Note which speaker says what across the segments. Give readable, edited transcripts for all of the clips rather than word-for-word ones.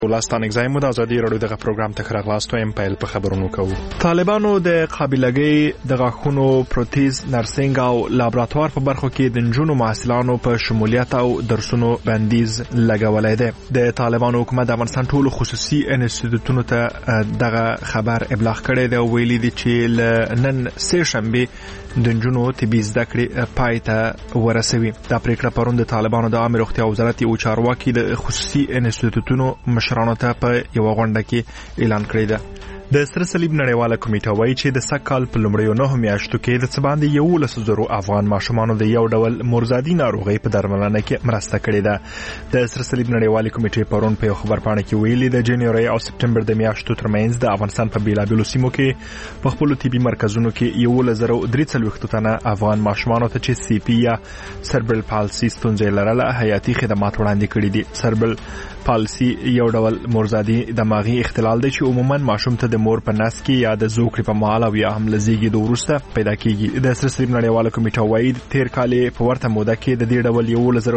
Speaker 1: ولستان اگزایم د ازادي رادیو دغه پروګرام ته راغلاستو ایم پیل په خبرونو کوو. طالبانو د قابلګۍ د غاښونو پروتیز نرسنګ او لابراتوار په برخو کې د نجونو محصلانو په شمولیت او درسونو بندیز لګولای دی. د طالبانو حکومت د افغانستان ټولو خصوصي انسټیټیوټونو ته دغه خبر ابلاغ کړی دی او ویلي دی چې نن سه شنبه د نجونو طبي زده کړې پای ته ورسوي. دا پریکړه پرون د طالبانو د عامه روغتیا وزارت او چارواکي د خصوصي انسټیټیوټونو مشرانو ته په یو غونډه کې اعلان کړی دی. د سره صلیب نړیواله کمیټه وایي چې د سکهال په لومړیو 9 میاشتو کې د څه باندې 11,000 افغان ماشومانو د یو ډول مرزادي ناروغي په درملنه کې مرسته کړې ده. د سره صلیب نړیواله کمیټې پرون په خبرپاڼه کې ویلي د جنوري او سپټمبر د میاشتو ترمنځ د افغانستان په بیلابیلو سیمو کې په خپل طبي مرکزونو کې 11,340 تنه افغان ماشومانو ته چې سی پی یا سربرل پالسي ستونزې لرله حیاتي خدمات وړاندې کړي دي. سربرل پالسي یو ډول مرزادي دماغي اختلال دی چې عموما ماشوم ته د مور په نس کې یا د زوکړې په مهال او یا هم لزیږي د وروسته پیدا کیږي. د سره صلیب نړیواله کمیټه وایي تیر کال په ورته موده کې د دې ډول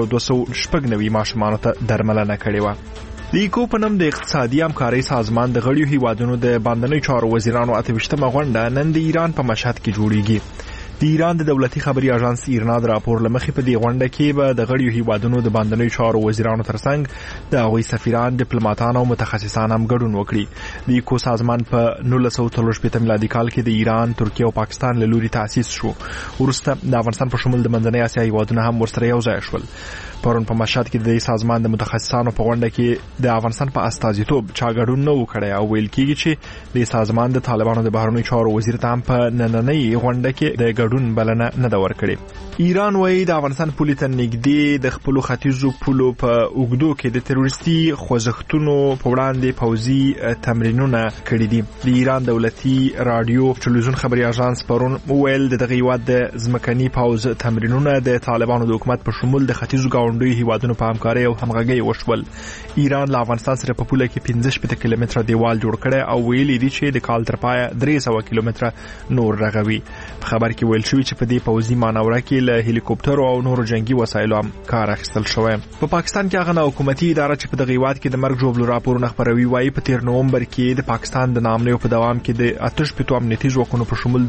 Speaker 1: 11,296 ماشومانو ته درملنه کړې وه. د ایکو په نوم د اقتصادي همکارۍ سازمان د غړیو هیوادونو د باندنیو چارو وزیرانو 28مه غونډه نن د ایران په مشهد کې جوړیږي. د ایران د دولتي خبري اژانس ایرنا د راپور لمخې په دې غونډه کې به د غړیو هیوادونو د باندنیو چارو وزیرانو ترڅنګ د هغوی سفیران، ډیپلوماټان او متخصصان هم ګډون وکړي. د ایکو سازمان په 1943 میلادي کال کې د ایران، ترکیه او پاکستان له لوري تأسیس شو. وروسته د افغانستان په شمول د منځنۍ اسیا هیوادونه هم ورسره یو ځای شول. پرون په مشهد کې د سازمان د متخصصانو په غونډه کې د افغانستان په استازیتوب چا ګډون نه وکړي او ویل کېږي چې د سازمان د طالبانو د بهرنیو چارو وزیر ته هم په نننۍ غونډه کې د ګډون بلنه نه ده ورکړې. ایران وایي د افغانستان پولې ته نږدې د خپلو ختیځو پولو په اوږدو کې د تروریستي خوځښتونو په وړاندې پوځي تمرینونه کړي دي. د ایران دولتي رادیو ټلویزیون خبري اژانس پرون ویل دغه هیواد د ځمکني پوځ تمرینونه د طالبانو د حکومت په شمول د ختیځو ګاونډیو هیوادونو په همکارۍ او همغږۍ وشول. ایران له افغانستان سره په پوله کې 15 کیلومتره دیوال جوړ کړی او ویلي دي چې د کال تر پایه 300 کیلومتره نور رغوي. په خبر کې ویل شوی چې په دې پوځي مانوره کې له هلیکوپټرو او نورو جنگي وسایلو هم کار اخیستل شوی. په پاکستان کې هغه حکومتي اداره چې په دغه هیواد کې د مرګ ژوبلو راپورونه خپروي وایي په 13 نومبر کې د پاکستان د نامنیو په دوام کې د 8 امنیتي ځواکونو په شمول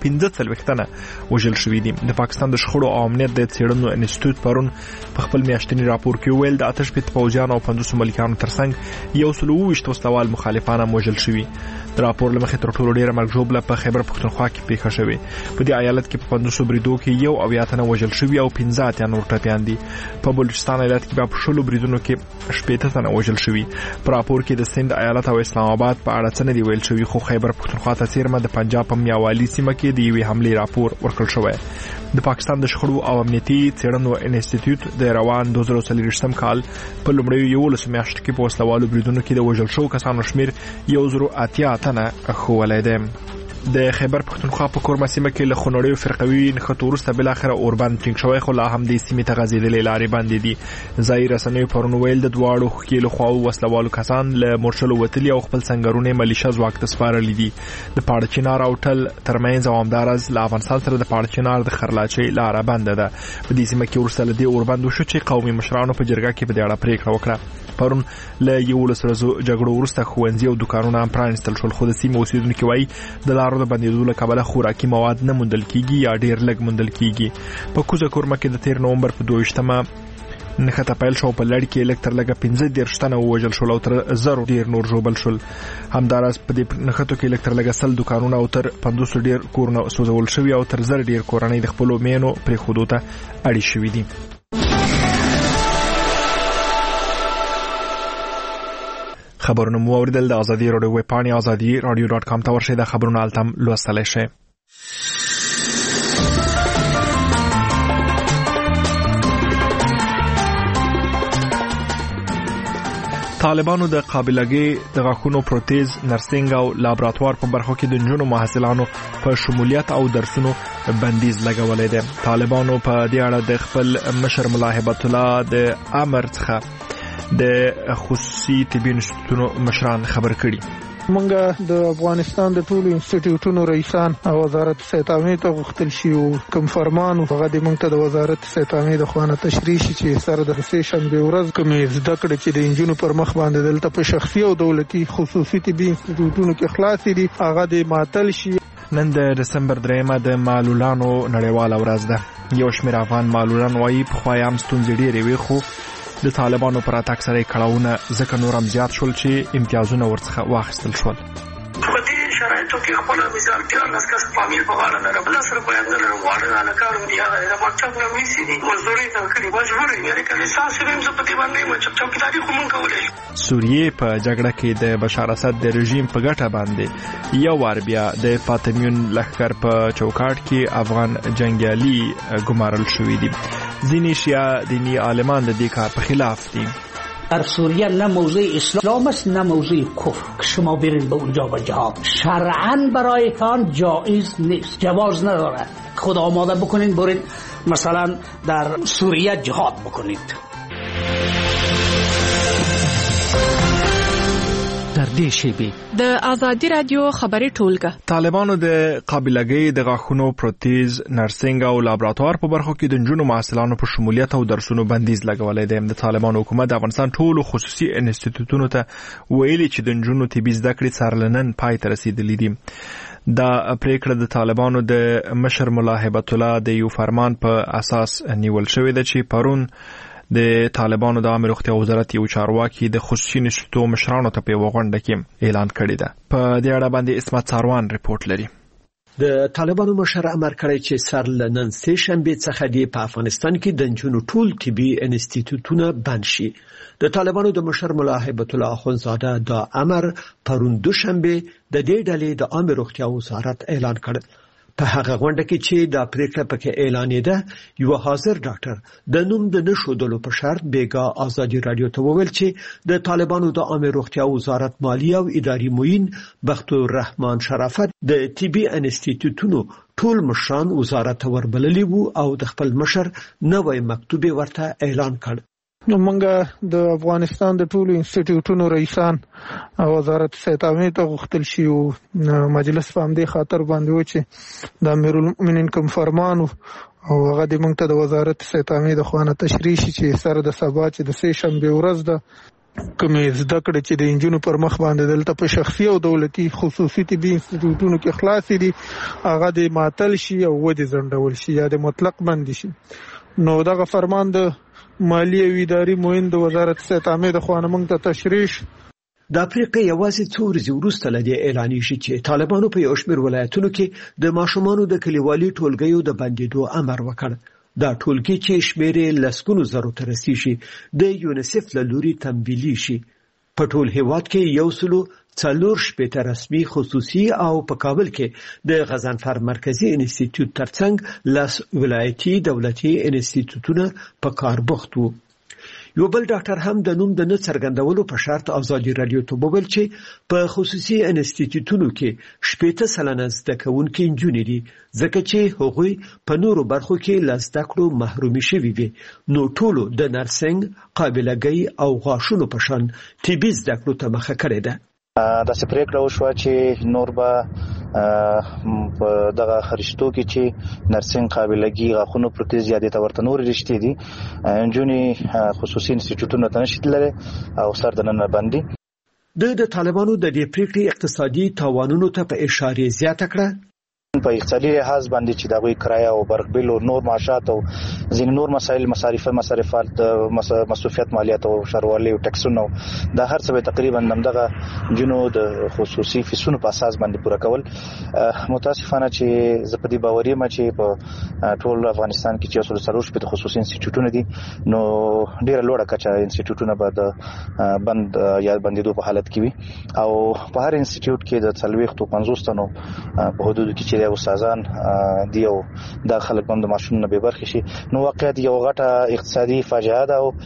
Speaker 1: 215 تنه وژل شوي دي. د پاکستان د شخړو او امنیت د څېړنو انسټیټیوټ پرون په خپل میاشتني راپور کې ویل د 8 پوځیانو او 500 ملکانو ترڅنګ 120 وسلوال مخالفان هم وژل شوي. د راپور لمخې تر ټولو ډیره مرګ ژوبله په خیبر پښتونخوا کې پیښه شوې. په دې ایالت کې په 500 بریدو کې 1 تنه وژل شوي او 15 نور ټپیان دي. په بلوچستان ایالت کې په 10 بریدونو کې 18 تنه وژل شوي. په راپور کې د سند ایالت او اسلام آباد په اړه څه نه دی ویل شوی، خو خیبر پښتونخوا ته څیرمه د پنجاب په میاوالی سیمه کې د یوې حملې راپور ورکړل شوی. د پاکستان د شخړو او امنیتي څېړنو انسټیټیوټ د روان 2023 کال په لومړیو 11 میاشتو کې په وسلوالو بریدونو کې د وژل شوو کسانو شمیر 180 تنه ښوولی دی. د خیبر پښتونخوا په کورما سیمه کې له خونړیو فرقوي نښتو وروسته بالاخره اوربند ټینګ شوی، خو لا هم د سیمې ته غځېدلې لارې بندې دي. ځایي رسنیو پرون ویل د دواړو ښکېلو خواو وسلوالو کسان له مورچلو وتلي او خپل سنګرونه ملیشه ځواک ته سپارلي دي. د پاړه چنار او ټل ترمنځ او همدارز له افغانستان سره د پاړه چنار د خرلاچۍ لاره بنده ده. په دې سیمه کې وروسته له دې اوربند وشو چې قومي مشرانو په جرګه کې په دې اړه پریکړه وکړه. پرون له 11 ورځو جګړو وروسته ښوونځي او دوکانونه هم پرانیستل شول، خو د سیمې اوسیدونکي وایي د لارو د بندېدو له کبله خوراکي مواد نه موندل کیږي یا ډیر لږ موندل کیږي. په کوزه کورمه کې د 13 نومبر په 22مه نښته پیل شو، په لړ کې لږ تر لږه 15 تنه ووژل شول او تر 1000 ډیر نور ژوبل شول. همداراز په دې نښتو کې لږ تر لږه 100 دوکانونه او تر 500 ډیر کورونه سوځول شوي او تر 1000 ډیر کورنۍ د خپلو مینو پرېښودو ته اړې شوي دي. خبرونه مو اوریدل. د ازادي رادیو ویب پاڼې azadi.radio.com ته ورشئ. د خبرونو التم لوستلی شئ. طالبانو د قابلګۍ د غاښونو پروتیز نرسنګ او لابراتوار په برخو کې د نجونو محصلانو په شمولیت او درسونو بندیز لګولی دی. طالبانو په دې اړه د خپل مشر ملا هبت الله د امر څخه د خصوصي طبي انسټیټیوټونو مشران خبر کړي.
Speaker 2: موږ د افغانستان د ټولو انسټیټیوټونو رئیسان او وزارت صحت عامه ته غوښتل شي او کوم فرمان هغه د موږ ته د وزارت صحت عامه د خوانه تشریح شي چې سره د سېشن به ورځ کومې زده کړې چې د انجونو پر مخ باندې دلته په شخصي او دولتي خصوصي طبي انسټیټیوټونو کې خلاصې دي هغه د معطل شي.
Speaker 1: نن د دسمبر 3 د معلولانو نړیواله ورځ ده. یو شمېر افغان معلولان وایي پخوا هم ستونزې ډېرې وې خو د طالبانو پر راتګ سره یې کړاوونه ځکه نور هم زیات شول چې امتیازونه ورڅخه واخیستل شول.
Speaker 3: په دې شرایطو کې خپل مثال کې لاسکس فامیل په اړه نه راغله سره په اندر وړاندې نه کارو دی هغه د ماچو نه ویسي دي مزدوري ته کړي مجبور یې کله ساسو هم څه پتی باندې مچو کې تاریخ مونږ کولای.
Speaker 1: سوریه په جګړه کې د بشار اسد د رژیم په ګټه باندې یو وار بیا د فاطمیون لښکر په چوکاټ کې افغان جنگیالي ګمارل شوې دي. ځینې شیعه دینی عالمان د دې کار په خلاف دي.
Speaker 4: در سوریه نه موضوع اسلام است نه موضوع کفر که شما برین به اونجا و جهاد شرعاً برایتان جایز نیست، جواز نداره. خود آماده بکنین برین مثلا در سوریه جهاد بکنید.
Speaker 5: د آزادی رادیو خبري ټولګه
Speaker 1: طالبانو د قابلګۍ د غاښونو پروتیز نرسنګ او لابراتوار په برخو کې د نجونو محصلانو په شمولیت او درسونو بندیز لګولې دی. د طالبانو حکومت د افغانستان ټولو خصوصي انسټیټیوټونو ته ویلي چې د نجونو طبي زده کړې څارلنن پای ته رسیدلې دي. دا پریکړه د طالبانو د مشر ملا هیبت الله د یو فرمان په اساس نیول شوې ده چې پرون د طالبانو د عامه روغتیا وزارت یو چارواکي د خصوصي انسټیټیوټ مشرانو ته په غونډه کې اعلان کړی ده. په دې اړه باندې اسمت ساروان ریپورت لري.
Speaker 6: د طالبانو مشر امر کړی چې سر لنن سه شنبه څخه دی په افغانستان کې د نجونو ټول طبي انسټیټیوټونه بند شي. د طالبانو د مشر ملا هیبت الله اخونزاده دا امر پرون دوشنبه د دې ډلې د عامه روغتیا وزارت اعلان کړ. په هغه غونډه کې چې دا پریکړه پکې اعلانېده یو حاضر ډاکټر د نوم د نشودلو په شرط بیګا آزادی رادیو ته وویل چې د طالبانو د عامه روغتیا وزارت مالی او اداري معین بختور الرحمن شرافت د طبي انسټیټیوټونو ټول مشران وزارت وربللی وو او د خپل مشر نوې مکتوب ورته اعلان کړ.
Speaker 2: نو موږ د افغانستان د ټولو انسټیټیوټونو رئیسان او وزارت صحت عامه ته غوښتل شي او مجلس په همدې خاطر باندې و چې د امیرالمؤمنین کوم فرمان او هغه د موږ ته د وزارت صحت عامه د خوانه تشریح شي چې سره د سبا چې د سه شنبه ورځ ده کومې زده کړې چې د انجونو پر مخ باندې دلته په شخصي او دولتي خصوصي طبي انسټیټیوټونو کې خلاصې دي هغه د معطل شي او ودې ځنډول شي یا د مطلق بند شي. نو دغه فرمان د مالی او اداري معین د وزارت صحت عامه د خوانه موږ ته تشریح.
Speaker 6: دا پریکړه یوازې څو ورځې وروسته لدی اعلانېږي چې طالبانو په یو شمېر ولایتونو کې د ماشومانو د کلیوالي ټولګیو د بندیدو امر وکړ. دا ټولګي چې شمېر لسګونو زرو ته رسیږي د یونیسف له لوري تمویلي شي. په ټول هیواد کې 140 رسمي خصوصي او په کابل کې د غضنفر مرکزی انسټیټیوټ ترڅنګ لاس ولایتي دولتي انسټیټیوټونه په کار بوخت وو. یو بل ډاکټر هم د نوم د نه څرګندولو په شرط آزادی رادیو ته وویل چې په خصوصي انسټیټیوټونو کې 70% زده کوونکي نجونې دي ځکه چې هغوی په نورو برخو کې له زده کړو محرومي شوي وي. نو ټولو د نرسنګ قابلګۍ او غاښونو په شان طبي زده کړو ته مخه کړې ده.
Speaker 7: دا پریکړه وشوه چې نور به په دغه خرشتو کې چې نرسنګ قابلګي غاښونو پروتیز یادې ته ورته نور رښتې دي انجونې خصوصي انسټیټیوټونو ته نشي تللی او سر دننه باندې
Speaker 6: د طالبانو د دې پریکړې اقتصادي تاوانونو ته په اشاره زیاته کړه.
Speaker 7: په اقتصادي لحاظ باندې چې دغه کرایه او برق بیل او نور معاشات او ځینې نور مسایل مصارفات مصرفیات مالیات او شهروالي او ټکسونه دا هر څه تقریبا دغه جنو د خصوصي فیسونو په اساس باندې پوره کول. متاسفانه چې زه په دې باوري یم چې په ټول افغانستان کې چې 140 د خصوصي انسټیټیوټونه دي نو ډیره لوړه کچه انسټیټیوټونه به د بند یا بندیدو په حالت کې وي او په هر انسټیټیوټ کې د 40-50 تنو په حدود کې چې استادان دی او د خلک باندې ماشوم نه به برخه شي نو واقعیت یو غټه اقتصادي فاجعه ده او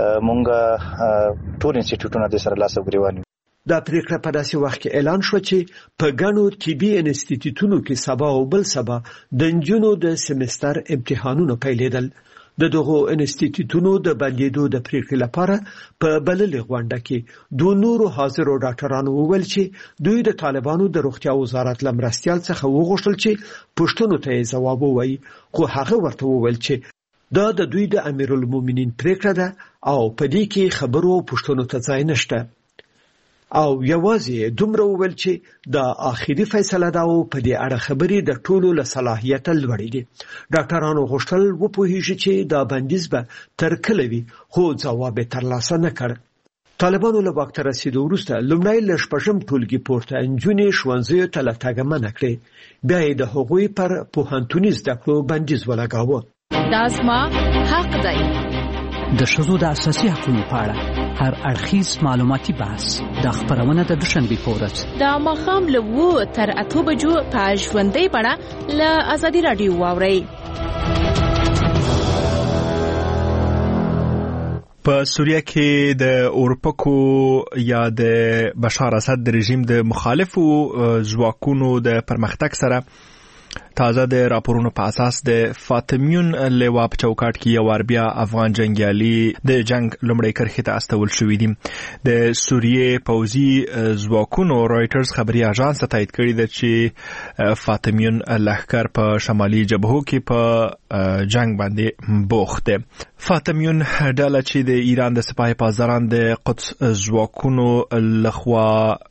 Speaker 7: مونږ ټول انسټیټیوټونه د سره لاس غریوان.
Speaker 6: دا پریکړه په داسې وخت کې اعلان شو چې په ګڼو طبي انسټیټیوټونو کې سبا او بل سبا د نجونو د سمستر امتحانونه پیلېدل. دغه انسټیټیوټونو د بندیدو د پریکړې لپاره په بللې غونډه کې دوه نورو حاضرو ډاکټرانو وویل چې دوی د طالبانو د روغتیا وزارت لمرستیال څخه وغوښتل چې پښتنو ته ځواب ووایي، خو هغه ورته وویل چې دا د دوی د امیرالمؤمنین پریکړه ده او په دې کې خبرو پښتنو ته ځای نشته، او یوازې دومره وویل چې دا آخري فیصله ده او په دې اړه خبرې د ټولو له صلاحیت لوړې دي. ډاکټرانو غوښتل وپوهیږي چې دا بندیز به تر کله وي، خو ځواب یې ترلاسه نه کړ. طالبانو له واک ته رسیدو وروسته لومړی له شپږم ټولګي پورته نجونې ښوونځیو ته له تګه منع کړې، بیا یې د هغوی پر پوهنتوني زده کړو بندیز ولګاوه.
Speaker 5: دا زما حق دی.
Speaker 8: د ښځو د اساسي حقوقو په اړه هر اړخیز معلوماتي بحث د خبرونه د دوشنبې په ورځ
Speaker 5: د ماښام له 7 تر 8 بجو په ژوندۍ بڼه له ازادي رادیو واورئ.
Speaker 1: په سوریه کې د اورپکو یا د بشار اسد د رژیم د مخالفو ځواکونو د پرمختګ سره تازه د راپورونو په اساس د فاطمیون لوا په چوکاټ کې یو بیا افغان جنگیالي د جنگ لومړی کرښې ته استول شوي دي. د سوریې پوځي ځواکونو رایټرز خبري اژانس ته تایید کړی دی چې فاطمیون لښکر په شمالي جبهو کې په جنگ باندې بوخت دی. فاطمیون ډله چې د ایران د سپاه پاسداران د قدس ځواکونو لخوا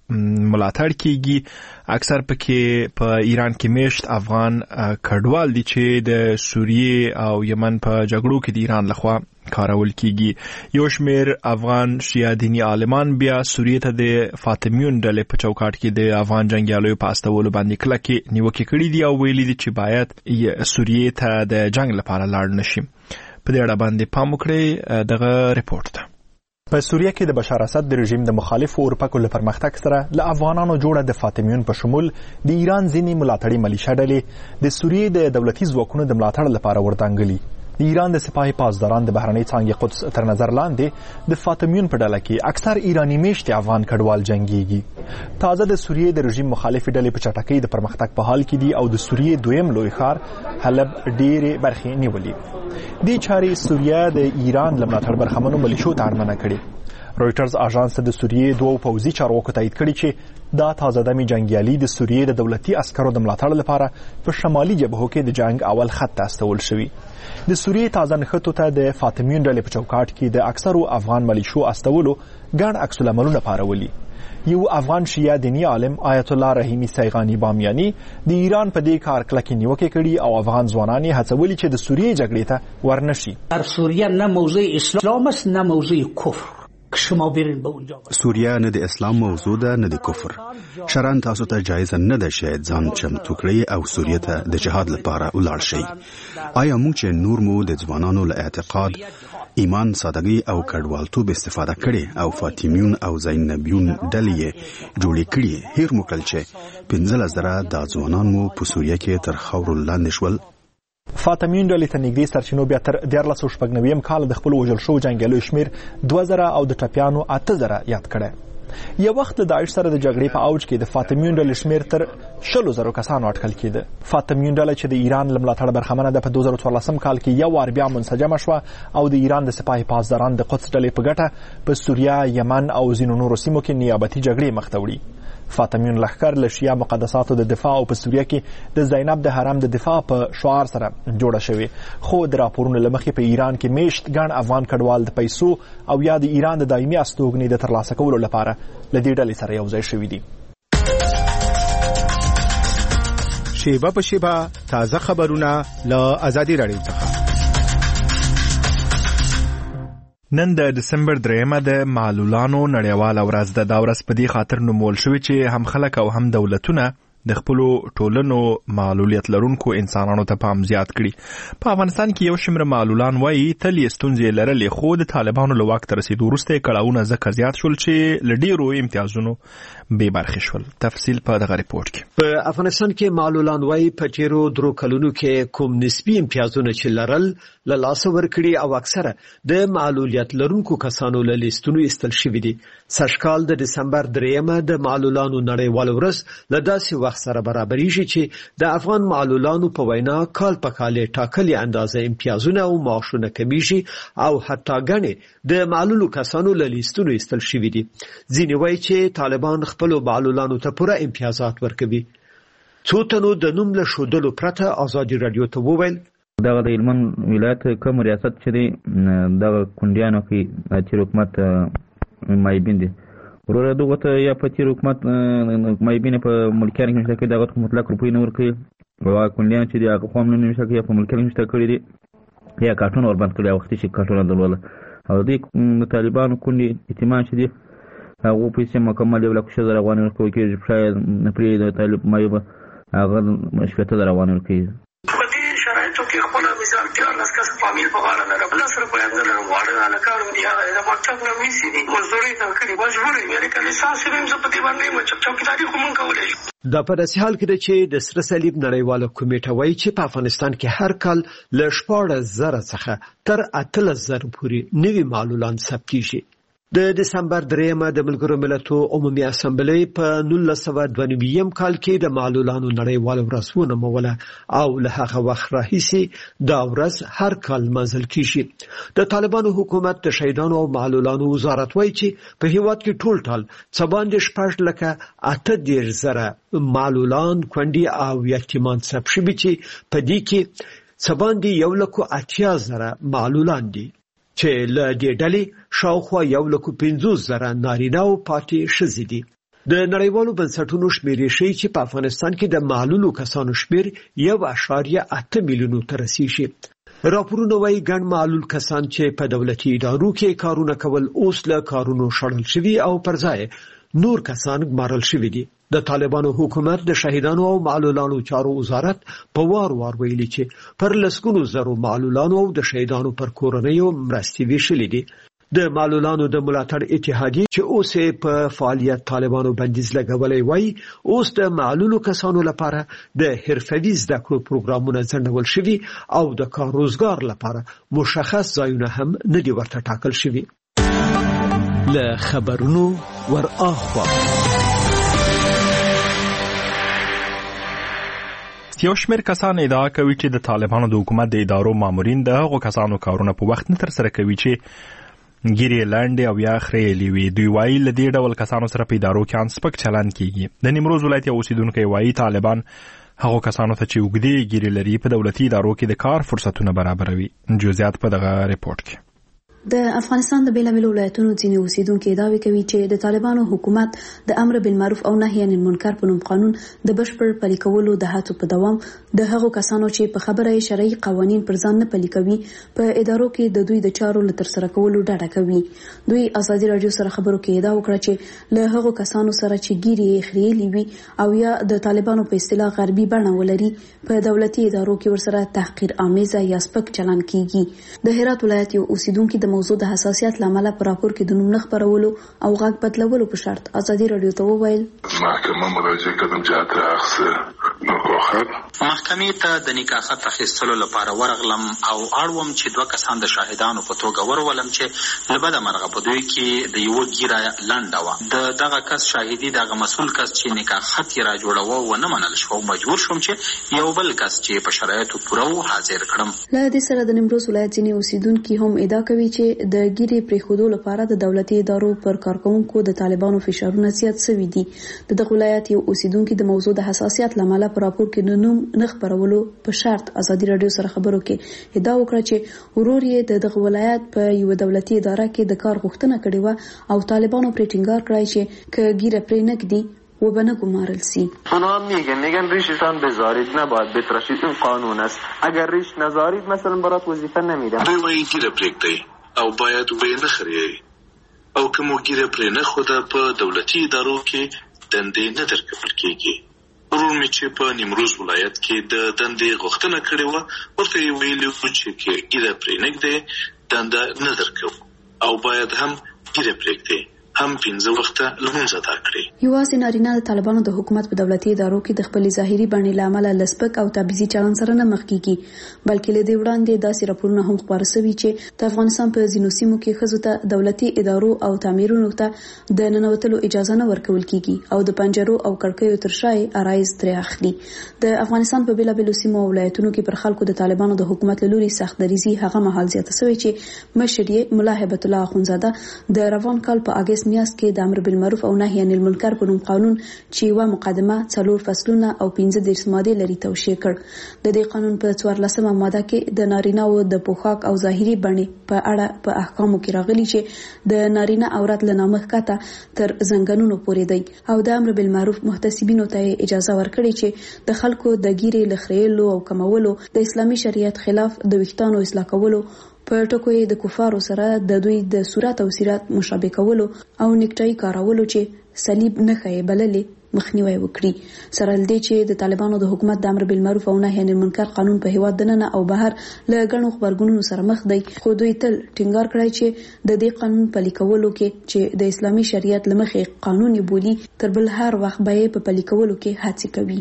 Speaker 1: ملاتړ کیږي، اکثر پکې په ایران کې میشت افغان کډوال دي چې د سوریې او یمن په جګړو کې د ایران لخوا کارول کیږي. یو شمیر افغان شیعه دینی عالمان بیا سوریې ته د فاطمیون ډلې په چوکاټ کې د افغان جنگیالیو په استولو باندې کلکې نیوکې کړې دي او ویلي دي چې باید سوریې ته د جنگ لپاره لاړ نشي. په دې اړه باندې پام وکړئ دغه ریپورت ته. په سوریه کې د بشار اسد د رژیم د مخالفو اورپکو له پرمختګ سره له افغانانو جوړه د فاطمیون په شمول د ایران ځینې ملاتړي ملیشه ډلې د سوریې د دولتي ځواکونو د ملاتړ لپاره ورتنګلي. د ایران د سپاه پاسداران د بهرنۍ څانګې قدس تر نظر لاندې د فاطمیون په ډله کې اکثر ایرانی میشتي افغان کډوال جنگيږي. تازه د سوریې د رژیم مخالفې ډلې په چټکۍ د پرمختګ په حال کې دي او د سوریې دویم لوی ښار حلب ډېرې برخې نیولې. دې چارې سوریه د ایران له ملاتړ برخمنو ملیشو ته اړمنه کړې. رویټرز اژانس د سوریې دوه پوځي چارواکو تایید کړي چې دا تازه دمي جنگیالي د سوریې د دولتي عسکرو د ملاتړ لپاره په شمالي جبهو کې د جنگ اول خط ته استول شوي. د سوریې تازه نښتو ته د فاطمیون ډلې په چوکاټ کې د اکثرو افغان ملیشو استولو ګڼ عکس العملونه پارولي. یو افغان شیعه دینی عالم آیت الله رحیمی سیغانی بامیانی د ایران په دې کار کلکې نیوکې کړي او افغان ځوانان یې هڅولي چې د سوریې جګړې ته ورنشي.
Speaker 4: در سوریه نه موضوع اسلام است نه موضوع کفر. شما برین به اونجا.
Speaker 9: سوریه نه د اسلام موضوع ده نه د کفر. شرعاً تاسو ته جایز نه ده چې ځان چمتو کړئ او سوریه ته د جهاد لپاره ولاړ شئ. آیا موږ چې نور مو د ځوانانو له اعتقاد، ایمان، سادگی او کډوالتوب استفاده کړي او فاطمیون او زینبیون ډلې جوړې کړي، هیر مو کړل چې 15,000 د ځوانان مو په سوریه کې تر خاورو لاندې شول.
Speaker 1: فاطمیون ډلې ته نږدې سرچینو بیا تر 1496 کال د خپل وژل شوو جنګیالیو شمیر 2000 او د ټپیانو 8000 یاد کړی. یو وخت د داعش سره د جګړې په اوج کې د فاطمیون ډلې شمیر تر 100,000 کسانو اټکل کېده. فاطمیون ډله چې د ایران له ملاتړ برخمنه ده په 2014 کال کې یو وار بیا منسجمه شوه او د ایران د سپاه پاسداران د قدس ډلې په ګټه په سوریه، یمن او ځینو نورو سیمو کې نیابتي جګړې مخ ته وړي. فاطمیون لښکر له شیعه مقدساتو د دفاع او په سوریه کې د زینب د حرم د دفاع په شعار سره جوړه شوې، خو د راپورونو له مخې په ایران کې میشت ګڼ افغان کډوال د پیسو او یا د ایران د دایمي استوګنې د ترلاسه کولو لپاره له دې ډلې سره یو ځای شوي دي.
Speaker 10: شیبه په شیبه تازه خبرونه له ازادي رادیو څخه.
Speaker 1: نن د دسمبر 3 د معلولانو نړیواله ورځ ده. دا ورځ په دې خاطر نومول شوې چې هم خلک او هم دولتونه د خپلو ټولنو معلولیت لرونکو انسانانو ته پام زیات کړي. په افغانستان کې یو شمېر معلولان وایي تل یې ستونزې لرلې، خو د طالبانو له واک ته رسېدو وروسته یې کړاوونه ځکه زیات شول چې له ډېرو امتیازونو بې برخې شول. تفصیل په دغه ریپورت کې.
Speaker 6: په افغانستان کې معلولان وایي په تیرو 3 کلونو کې کوم نسبي امتیازونه چې لرل له لاسه ورکړي او اکثره د معلولیت لرونکو کسانو له لیستونو ایستل شوي دي. سږکال د دسمبر 3 د معلولانو نړیواله ورځ له داسې وخت وخت سره برابرېږي چې د افغان معلولانو په وینا کال په کال ټاکلي اندازه امتیازونه او معاشونه کمیږي او حتی ګڼې د معلولو کسانو له لیستونو ایستل شوي دي. ځینې وایي چې طالبان خپلو معلولانو ته پوره امتیازات ورکوي. څو تنو د نوم له ښودلو پرته ازادي راډیو ته وویل
Speaker 11: دغه د هلمند ولایت کوم ریاست چې دی دغه کونډیانو کې تیر حکومت مایبین دي وروره دغه ته یا په تیر حکومت مایبین په ملکیانو کې نشته کړي دغه مطلق روپۍ نه ورکوي او کونډیان چې دي هغه خو هم نه نشته کړي په ملکیانو نشته کړي دي یا کارټون وربند کړي وختي چې کارټونه درلوله او د طالبانو کونډې یتیمان چې دي هغه پیسې مکمل 1,00,000 افغانۍ ورکوي کېږي شاید پرې د طالب مایب هغه 70,000 افغانۍ ورکوي.
Speaker 3: په دې شرایطو کې خپل مثال کې لاس کس فامیل په غاړه نه راغله سره په اندر واړه نه کار دی هغه د مکتب نه ویسي دي مزدوري ته کړي مجبور یې لري کله ساس هم څه په دې باندې مچ چوکیداری کوم کولای شي.
Speaker 6: دا په داسې حال کې ده چې د سره صلیب نړیواله کمیټه وایي چې په افغانستان کې هر کال له 14,000 څخه تر 18,000 پورې نوي معلولان ثبت کیږي. د دسمبر 3 د ملګرو ملتونو عمومي اسامبلې په 1992 کال کې د معلولانو نړیواله ورځ ونوموله او له هغه وخت راهیسې دا ورځ هر کال لمانځل کیږي. د طالبانو حکومت د شهیدانو او معلولانو وزارت وایي چې په هیواد کې ټول څه باندې 18,000 معلولان کونډې او یتیمان ثبت شوي چې په دې کې څه باندې 1,80,000 معلولان دي چې له دې ډلې شاوخوا 1,50,000 نارینه او پاتې ښځې دي. د نړیوالو بنسټونو شمیرې ښیي چې په افغانستان کې د معلولو کسانو شمیر 1.8 میلیونو ته رسیږي. راپورونه وایي ګڼ معلول کسان چې په دولتي ادارو کې کارونه کول اوس له کارونو شړل شوي او پر ځای نور کسان ګمارل شوي دي. د طالبانو حکومت د شهیدانو او معلولانو چارو وزارت په وار ویلي چې پر لسګونو زرو معلولانو او د شهیدانو پر کورنیو مرستې ویشلې دي. د معلولانو د ملاتړ اتحادیه چې اوس په فعالیت طالبانو بندیز لګولای وای اوس د معلولو کسانو لپاره د حرفوي زده کړو پروګرامونه ځنډول شوي او د کار روزګار لپاره مشخص ځایونه هم نه دي ورته ټاکل شوي. له خبرونو ور اخوا
Speaker 1: یو شمېر کسان ادعا کوي چې د طالبانو د حکومت د ادارو مامورین د هغو کسانو کارونه په وخت نه ترسره کوي چې ګیرې لاندې او یا خریلې وي. دوی وایي له دې ډول کسانو سره په ادارو کې انسپک چلند کیږي. د نیمروز ولایت یو اوسیدونکی وایي طالبان هغو کسانو ته چې اوږدې ګیرې لري په دولتي ادارو کې د کار فرصتونه برابروي. جزئیات په دغه ریپورت کې.
Speaker 12: د افغانستان د بیلابیلو ولایتونو ځینې اوسیدونکي دعوی کوي چې د طالبانو حکومت د امر بالمعروف او نهي عن المنکر په نوم قانون د بشپړ پلي کولو د هڅو په دوام د هغو کسانو چې په خبره شرعي قوانین پر ځان نه پلي کوي په ادارو کې د دوی د چارو له ترسره کولو ډډه کوي. دوی ازادي راډیو سره خبرو کې ادعا وکړه چې له هغو کسانو سره چې ګیرې خریلې وي او یا د طالبانو په اصطلاح غربي بڼه ولري په دولتي ادارو کې ورسره تحقیر آمیزه یا سپک چلند کیږي. د هرات ولایت یو اوسیدونکي د موضوع د حساسیت لامل په راپور کې د نوم نه خبرولو او غږ بدلولو په شرط ازادي راډیو ته وویل
Speaker 13: محکمه مراجعه کردم جهت اخذ نکاحت محکمې ته د نکاحت اخیستلو لپاره ورغلم او اړوم چې دوه کسان د شاهدانو په توګه ورولم چې له بده مرغه په دوی کې د یوه ګیره لنډه وه. د دغه کس شاهدي دغه مسؤل کس چې نکاحت یې را جوړوه ونه منل شو. مجبور شوم چې یو بل کس چې په شرایطو پوره و حاضر کړم.
Speaker 12: له دې سره د نیمروز ولایت ځینې اوسیدونکي هم ادعا کوي چې د ګیرې پرېښودو لپاره د دولتي ادارو پر کارکوونکو د طالبانو فشارونه زیات شوي دي. د دغه ولایت یو اوسیدونکي د موضوع د حساسیت لامل په راپور کې د نوم نه خبرولو په شرط ازادي راډیو سره خبرو کې ادعا وکړه چې ورور یې د دغه ولایت په یو دولتي اداره کې د کار غوښتنه کړې و او طالبانو پرې ټینګار کړی چې که ګیره پرې نږدي و به نگمارل سی.
Speaker 14: اونا میگن ریشتان بذارید نباید بتراشید این قانون است. اگر ریش نذارید مثلا برات وظیفه نمیدم.
Speaker 13: دوی وایي ګیره پرېږدئ او باید وبې نه خریئ او که مو ګیره پرې نه ښوده په دولتي ادارو کې دندې نه درکول کېږي. ورور مې چې په نیمروز ولایت کې د دندې غوښتنه کړې وه ورته یې ویلي وو چې که ګیره پرې نږدې دنده نه درکوو او باید هم ګیره پرېږدې هم 15 وخته لمونځ ادا کړي.
Speaker 12: یوازې نارینه د طالبانو د حکومت په دولتي ادارو کې د خپل ظاهري بڼې له امله لسپک او تبعیضي چلند سره نه مخ کیږي، بلکې له دې وړاندې داسې راپورونه هم خپاره شوي چې د افغانستان په ځینو سیمو کې ښځو ته دولتي ادارو او تعمیرونو ته د ننوتلو اجازه نه ورکول کیږي او د پنجرو او کړکیو تر شا آرایز ترې اخلي. د افغانستان په بیلابیلو سیمو او ولایتونو کې پر خلکو د طالبانو د حکومت له لوري سخت دریزي هغه مهال زیاته شوې چې مشر یې ملا هیبت الله اخونزاده د روان کال په اگست میاشت کې د امر بالمعروف او نهي عن المنکر په نوم قانون چې یوه مقدمه 4 فصلونه او 15 ماده لري توشیح کړ. د دې قانون په 14مه ماده کې د نارینه‌و د پوښاک او ظاهري بڼې په اړه په احکامو کې راغلي چې د نارینه عورت له نامه ښکته تر زنګنونو پورې دی او د امر بالمعروف محتسبینو ته اجازه ورکړي چې د خلکو د ګیرې لخرېلو او کمولو د اسلامي شریعت خلاف د ویښتانو اصلاح کولو په ټکو یې د کفارو سره د دوی د صورت او سیرت مشابه کولو او نیکټای کارولو چې صلیب نښه یې بللې مخنیوي وکړي، سره لدې چې د طالبانو د حکومت د امر بالمعروف او نهي عن المنکر قانون په هیواد دننه او بهر له ګڼو خبرګونونو سره مخ دی، خو دوی تل ټینګار کړی چې د دې قانون پلي کولو کې چې د اسلامي شریعت له مخې قانون بولی تر بل هر وخت به یې په پلي کولو کې هڅې کوي.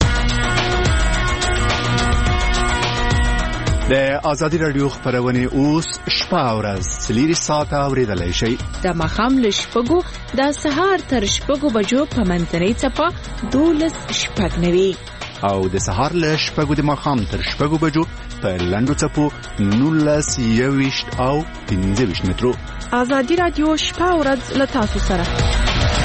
Speaker 9: د ازادي رادیو خبرونه اوس شپه او ورځ 3 ساعته اوریدلای شئ.
Speaker 5: د ماښام له 6 د سهار تر 6 بجو په منځنۍ څپه 12:09
Speaker 9: او د سهار له 6 د ماښام تر 6 بجو په لنډو څپو 19:20 او 15 مترو.
Speaker 5: ازادي رادیو شپه او ورځ له تاسو سره.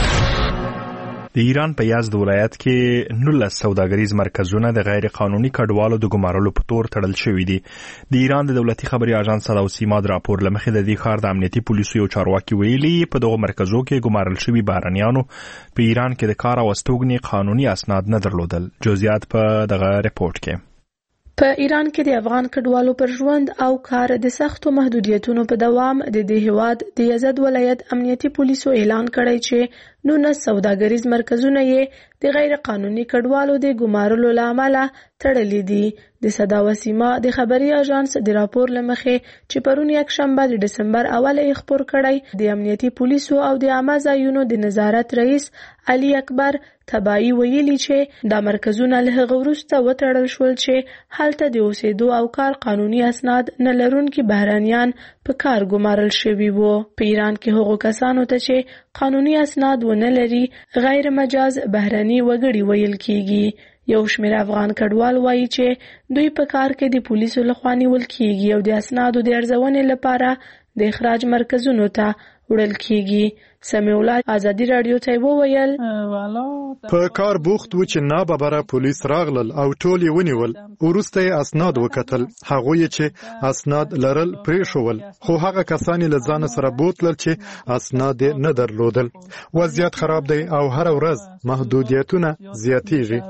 Speaker 1: د ایران په یزد ولایت کې 19 سوداګریز مرکزونه د غیر قانوني کډوالو د ګمارلو په تور تړل شوي دي. د ایران د دولتي خبري اژانس صدا او سیما د راپور لمخې د دې ښار د امنیتي پولیسو یو چارواکي ویلي په دغه مرکزو کې ګمارل شوي بهرنیانو په ایران کې د کار او استوګنې قانوني اسناد نه درلودل. جزئیات په دغه ریپورت کې.
Speaker 15: په ایران کې د افغان کډوالو پر ژوند او کار د سختو محدودیتونو په دوام د دې هیواد د یزد ولایت امنیتي پولیسو اعلان کړی چې 19 سوداګریز مرکزونه یې د غیر قانوني کډوالو د ګمارلو له امله تړلي دي. د صدا و سیما د خبري اژانس د راپور لمخې چې پرون یکشنبه د ډسمبر اوله یې خبر کړی د امنیتي پولیسو او د عامه ځایونو د نظارت رئیس علي اکبر تبایی ویلي چې دا مرکزونه له هغه وروسته وتړل شول چې هلته د اوسېدو او کار قانوني اسناد نه لرونکي بهرانیان په کار ګمارل شوي وو. په ایران کې هغو کسانو ته چې قانوني اسناد ونه لري غیر مجاز بهراني وګړي ویل کیږي. یو شمېر افغان کډوال وایي چې دوی په کار کې د پولیسو لخوا نیول کیږي او د اسنادو د ارزونې لپاره د اخراج مرکزونو ته وړل کیږي. سمیع الله ازادي رادیو ته وویل
Speaker 16: په کار بوخت و چې ناببره پولیس راغلل او ټول یې ونیول. وروسته یې اسناد وکتل، هغوی چې اسناد لرل پرېښول، خو هغه کسان له ځان سره بوتلل چې اسناد نه درلودل. وضعیت خراب دی او هر ورځ محدودیتونه زیاتېږي.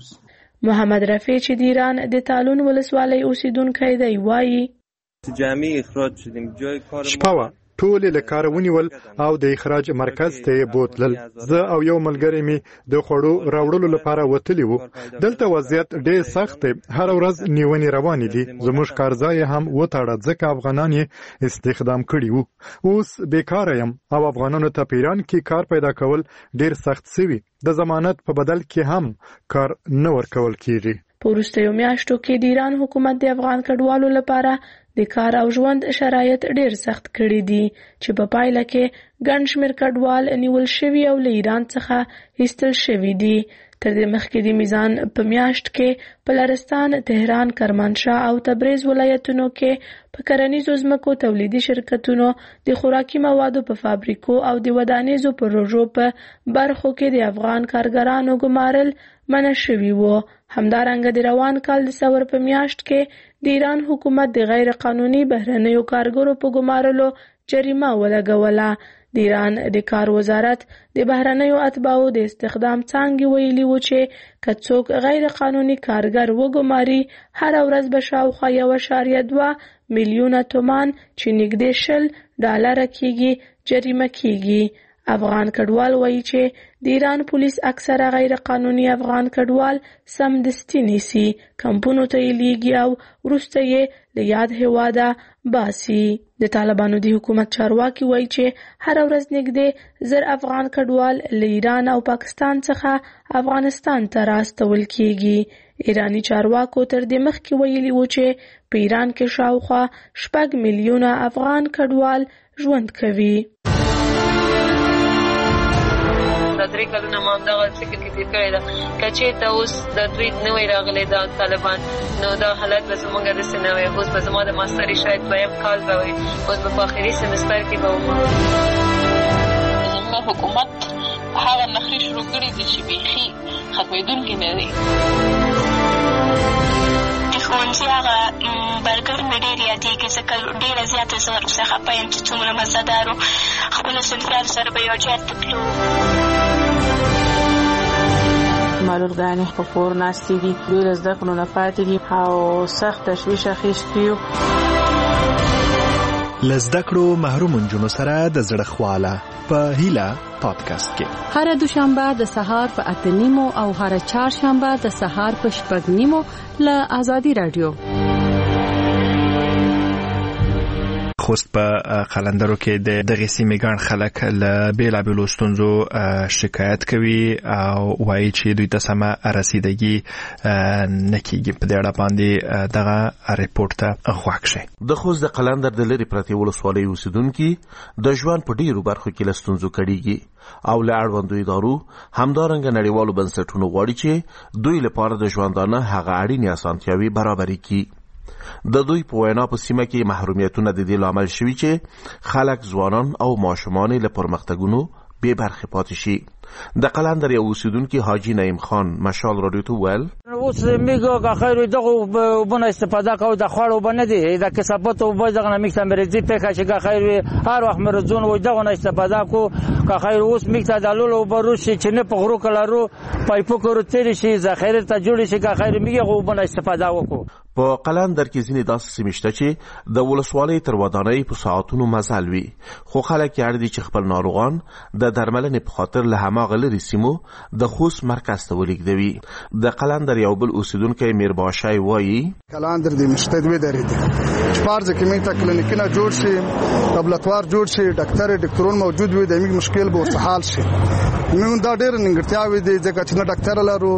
Speaker 15: محمد رفیع چې د ایران د تالون ولسوالۍ اوسیدونکی دی وایي
Speaker 17: جامع اخراج شدیم جای کار
Speaker 16: شپه ټول له کار ونیول او د اخراج مرکز ته بوتلل. زه او یو ملګری می د خوړو راوړلو لپاره وتلی وو. دلته وضعیت ډېر سخت دی، هر ورځ نیونې روانې دي. زموږ کارځای هم وتاړه ځکه افغانان یې استخدام کړي وو. اوس بیکاره یم او افغانانو ته په ایران کې کار پیدا کول ډېر سخت سوي. د ضمانت په بدل کې هم کار نه ورکول کیږي.
Speaker 15: په وروستیو میاشتو کې د ایران حکومت د افغان کډوالو لپاره د کار او ژوند شرایط ډېر سخت کړي دي چې په پایله کې ګڼ شمېر کډوال نیول شوي او له ایران څخه ایستل شوي دي. تر دې مخکې د میزان په میاشت کې په لرستان، تهران، کرمانشاه او تبریز ولایتونو کې په کرنیزو ځمکو تولیدي شرکتونو د خوراکي موادو په فابریکو او د ودانیزو پروژو په برخو کې د افغان کارګرانو ګمارل منع شوي وو. همدارنګه د روان کال د سور په میاشت کې د ایران حکومت د غیر قانوني بهرنیو کارګرو په ګمارلو جریمه ولګوله. د ایران د کار وزارت د بهرنیو اتباعو د استخدام څانګې ویلي وو چې که څوک غیر قانوني کارګر وګماري هر ورځ به شاوخوا 1.2 میلیونه تومان چې نږدې $10 کېږي جریمه کېږي. افغان کډوال وایي چې د ایران پولیس اکثره غیر قانوني افغان کډوال سمدستي نیسي، کمپونو ته یې لیږي او وروسته یې له یاد هېواده باسي. د طالبانو د حکومت چارواکي وایي چې هره ورځ نږدې 1000 افغان کډوال له ایران او پاکستان څخه افغانستان ته راستول کیږي. ایرانی چارواکو تر دې مخکې ویلي وو چې په ایران کې شاوخوا 6 میلیونه افغان کډوال ژوند کوي.
Speaker 18: دا 3 کلونه ما همدغه فکر کې تېر کړی ده، که چېرته اوس د دوی نه وی راغلی دا طالبان، نو دا حالت به زموږ داسې نه وی. اوس به زما د ماستري شاید 2یم کال به وي، اوس به په آخري سمستر کې به وم.
Speaker 19: زموږ حکومت هغه نخرې شروع کړي دي چې بیخي ختمېدونکي نه دي.
Speaker 20: د ښوونځي هغه برګر مې ډېر یادېږي، ځکه ډېره زیاته زه ورپسې خفه یم چې څومره مزهدار و. خپلو صنفیانو سره به یو ځای ته تلو.
Speaker 21: معلولګانې په کور ناستې دي، دوی له زده کړو نه پاتې دي او سخت تشویش اخیستي یو.
Speaker 1: له زده کړو محروم نجونو سره د زړه خواله په هیله پادکاسټ کې
Speaker 22: هر دوشنبه د سهار په 8:30 او هر چهارشنبه د سهار په 6:30 له آزادي رادیو.
Speaker 1: خوست په قلندرو کې د دغه سیمې ګڼ خلک له بیلابېلو ستونزو شکایت کوي او وایي چې دوی ته سمه رسیدګي نه کیږي. په دې اړه باندې دغه ریپورت ته غوږ شئ.
Speaker 23: د خوست د قلندر د لرې پرتې ولسوالۍ اوسیدونکي د ژوند په ډیرو برخو کې له ستونزو کړيږي او له اړوندو ادارو همدارنګه نړیوالو بنسټونو غواړي چې دوی لپاره د ژوندانه هغه اړینې اسانتیاوې برابرې کړي. د دوی په وینا په سیمه کې محرومیتونه د دې لامل شوي چې خلک ځوانان او ماشومان له پرمختګونو بې برخې پاتې شي. د قلندر یو اوسیدونکي حاجی نعیم خان مشال رادیو ته ویل
Speaker 24: اوس میګه که خیر دغه وبونه استفاده کوو د خوړو باندې دي د کسبت او باز دغه میکس امریزي په کې که خیر هر وخت مرزون و دغه استفاده کو که خیر اوس میکس دالولو بروش چې نه په غرو کلارو پایپو کورو تیر شي ذخیره ته جوړ شي که خیر میګه وبونه استفاده وکړو.
Speaker 23: په قلندر کې ځینې داسې سیمې شته چې د ولسوالۍ تر ودانۍ په ساعتونو مزل وي، خو خلک یې اړ دي چې خپل ناروغان د درملنې په خاطر له هماغه لرې سیمو د خوست مرکز ته ولېږدوي. د قلندر یو بل اوسیدونکی میرباشای وایي
Speaker 25: قلندر د مشته دوی درې دي چې پارځه کې میته کلینیکونه جوړ شي، لابراتوار جوړ شي، ډاکټرون موجود وي، د میګ مشکل به ورسحال شي. موږ دا ډېر نیمګړتیاوې دي ځکه چې نه ډاکټر لرو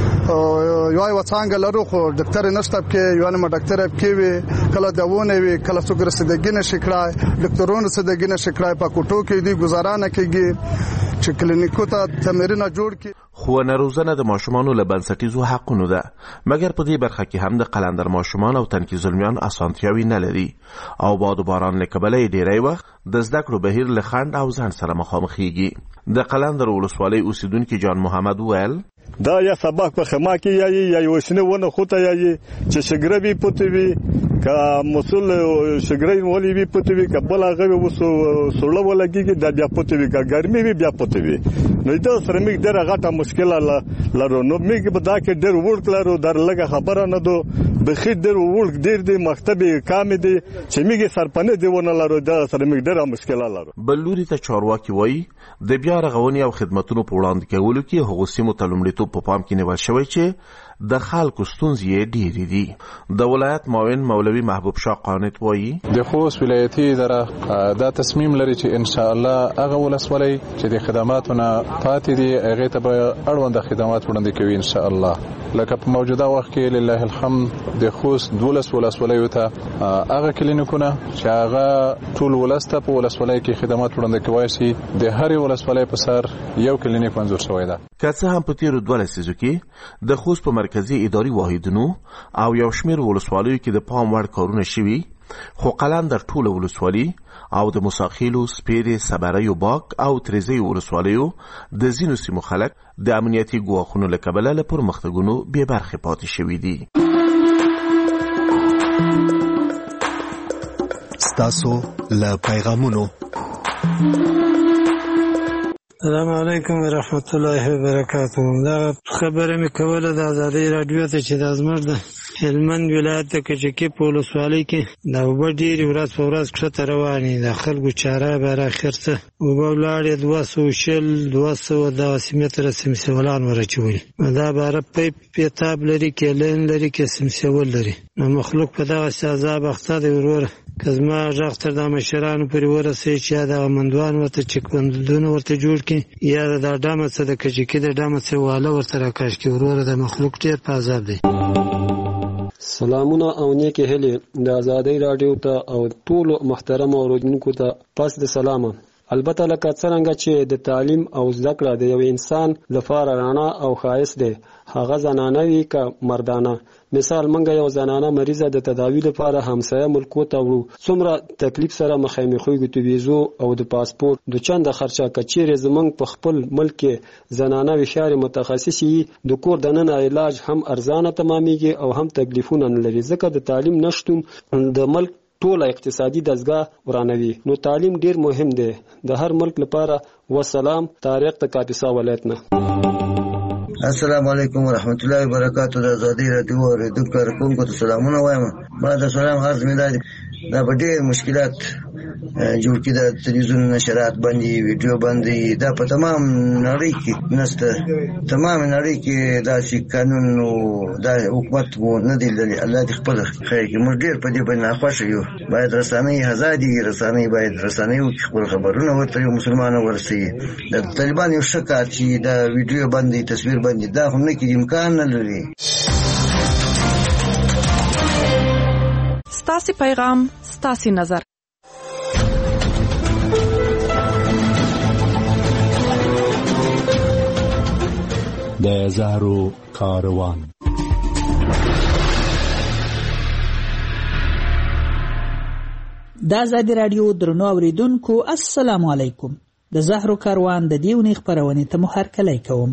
Speaker 25: یو وڅانګ لرو، خو ډاکټر نشته کې یو نه ډاکټر کې وي، کله داونه وي، کله څوک رسیدګي نشي کړای، ډاکټرونو رسیدګي نشي کړای، په کوټو کې دی گزارانه کېږي چې کلینیکو ته تمرینه جوړ کړي.
Speaker 23: خو روزنه د ماشومانو له بنسټیزو حقونو ده، مګر په دې برخه کې هم د قلندر ماشومان او تنکي زلمیان اسانتیاوي نه لري او باد و باران له کبله ډیری وخت د زده کړو بهیر له خنډ او ځنډ سره مخامخېږي. د قلندر ولسوالۍ اوسیدونکي جان محمد ویل
Speaker 26: دا یا سبق په خما کې یا وسنه ونه خوته یا چې شګربي پوتوي که مسول شګرې ولې وي پوتوي کبل هغه وسو سوړه ولګي د بیا پوتوي که ګرمي وي بیا پوتوي. نو دا سره موږ ډېر غټه مشکل لرو. نو موږ په دا کې ډېر ورک لرو، در لګه خبره نه دو بخیر ډېر ورک ډېر دی مکتب کام دی چې موږ سرپنه دیونه لرو، دا سره موږ ډېر مشکل لرو.
Speaker 23: بلوري ته چارواکي وایي د بیا رغونې او خدماتونو په وړاندې کولو کې هغو سیمو ته لومړیتوب په پام کې نیول شوی چې د خلکو ستونزې ډېرې دي. د ولایت معاون مولوي محبوب شاه قانت وایي
Speaker 27: د خوست ولایتي اداره دا تصمیم لري چې ان شاء الله هغه ولسوالۍ چې د خدماتونه پاتې دي هغه ته به اړوند خدمات وړاندې کوي ان شاء الله. لکه په موجوده وخت کې لله الحمد د خوست 12 ولسوالیو ته هغه کلینیکونه چې هغه ټول ولسته په ولسوالۍ کې خدمات وړاندې کوي شي د هر ولسوالۍ په سر یو کلینیک منظور شوی دی.
Speaker 23: که څه هم په تیرو 2 لسیزو کې د خوست په مرکزی اداري واحدونو او یو شمېر ولسوالیو کې د پام وړ کارونه شوي، خو قلندر ټول ولسوالي او د موساخیلو، سپیرې، صبریو، باک او تریزی ولسوالیو د ځینو سیمو خلک د امنیتي ګواښونو له کبله له پرمختګونو بې برخې پاتې شوي دي.
Speaker 6: ستاسو له پیغامونو
Speaker 28: السلام علیکم ورحمت الله وبرکاته. دا خبره مې کوله د آزادۍ رادیو ته چې د زموږ د هلمند ولایت د کجکي په ولسوالۍ کې د اوبه ډېرې ورځ په ورځ کښته روانې د خلکو چاره بر اخر څه اوبه ولاړې 200 متره سمسولان ورچولي دا باره پیپ پیتاب لري کلین لري کې سمسول لري نو مخلوق په دغه عذاب اخته دی وروره که زما غږ تر د مشرانو پورې ورسوي چې یا دغه مندوان ورته چکبندونه ورته جوړ کړي یا د ډامه څه د کجکي د ډامه څه واله ورته راکاږ کړي وروره د مخلوق ډېر په عذاب دی.
Speaker 2: سلامونه او نیکې هیلې د ازادۍ راډیو ته او ټولو محترم اوریدونکو ته پس د سلامه. البته لکه څرنګه چې د تعلیم او زده کړه د یو انسان لپاره رڼا او ښایست دی هغه زنانه وي که مردانه. مثال منګه یو زنانه مریضه د تداوی لپاره همسایه ملکو ته وړو څومره تکلیف سره مخامخېږو د ویزو او د پاسپورت د چنده خرچه کچېرې زمونږ په خپل ملک کې زنانه وشارې متخصصي د کور دننه علاج هم ارزانه تمامېږي او هم تکلیفونه نه لري ځکه د تعلیم نشتون د ملک ټول اقتصادي دزګاه ورانوي. نو تعلیم ډیر مهم دی د هر ملک لپاره. والسلام. طارق د کاپیسا ولایت نه.
Speaker 3: السلام علیکم ورحمت الله وبرکاتہ. د ازادۍ راډیو اوریدونکو کومو ته سلامونه وایم. بعد سلام عرض مې دا په ډېر مشکلات جوړ کړي د تلویزیون نشرات باندې ویډیو باندې دا په تمام نړۍ کې نسته. تمام نړۍ کې دا چې قانون او دا حکومت وو نه دی لري. الله دې خپل خیر کې موږ ډېر په دې باندې ناخوښه یو. باید رسنۍ آزادي رسنۍ باید رسنۍ خپل خبرونه ورته یو مسلمانانو ورسي. د طالبان یو شکایت چې دا ویډیو باندې تصویر باندې دا هم نه کې امکان نه لري.
Speaker 4: ستاسي پیغام ستاسي نظر.
Speaker 7: د زهرو کاروان.
Speaker 8: د ازادي راډیو درنو اوریدونکو السلام علیکم. د زهرو کاروان د دیونی خبرونه ته مو هرکلی کوم.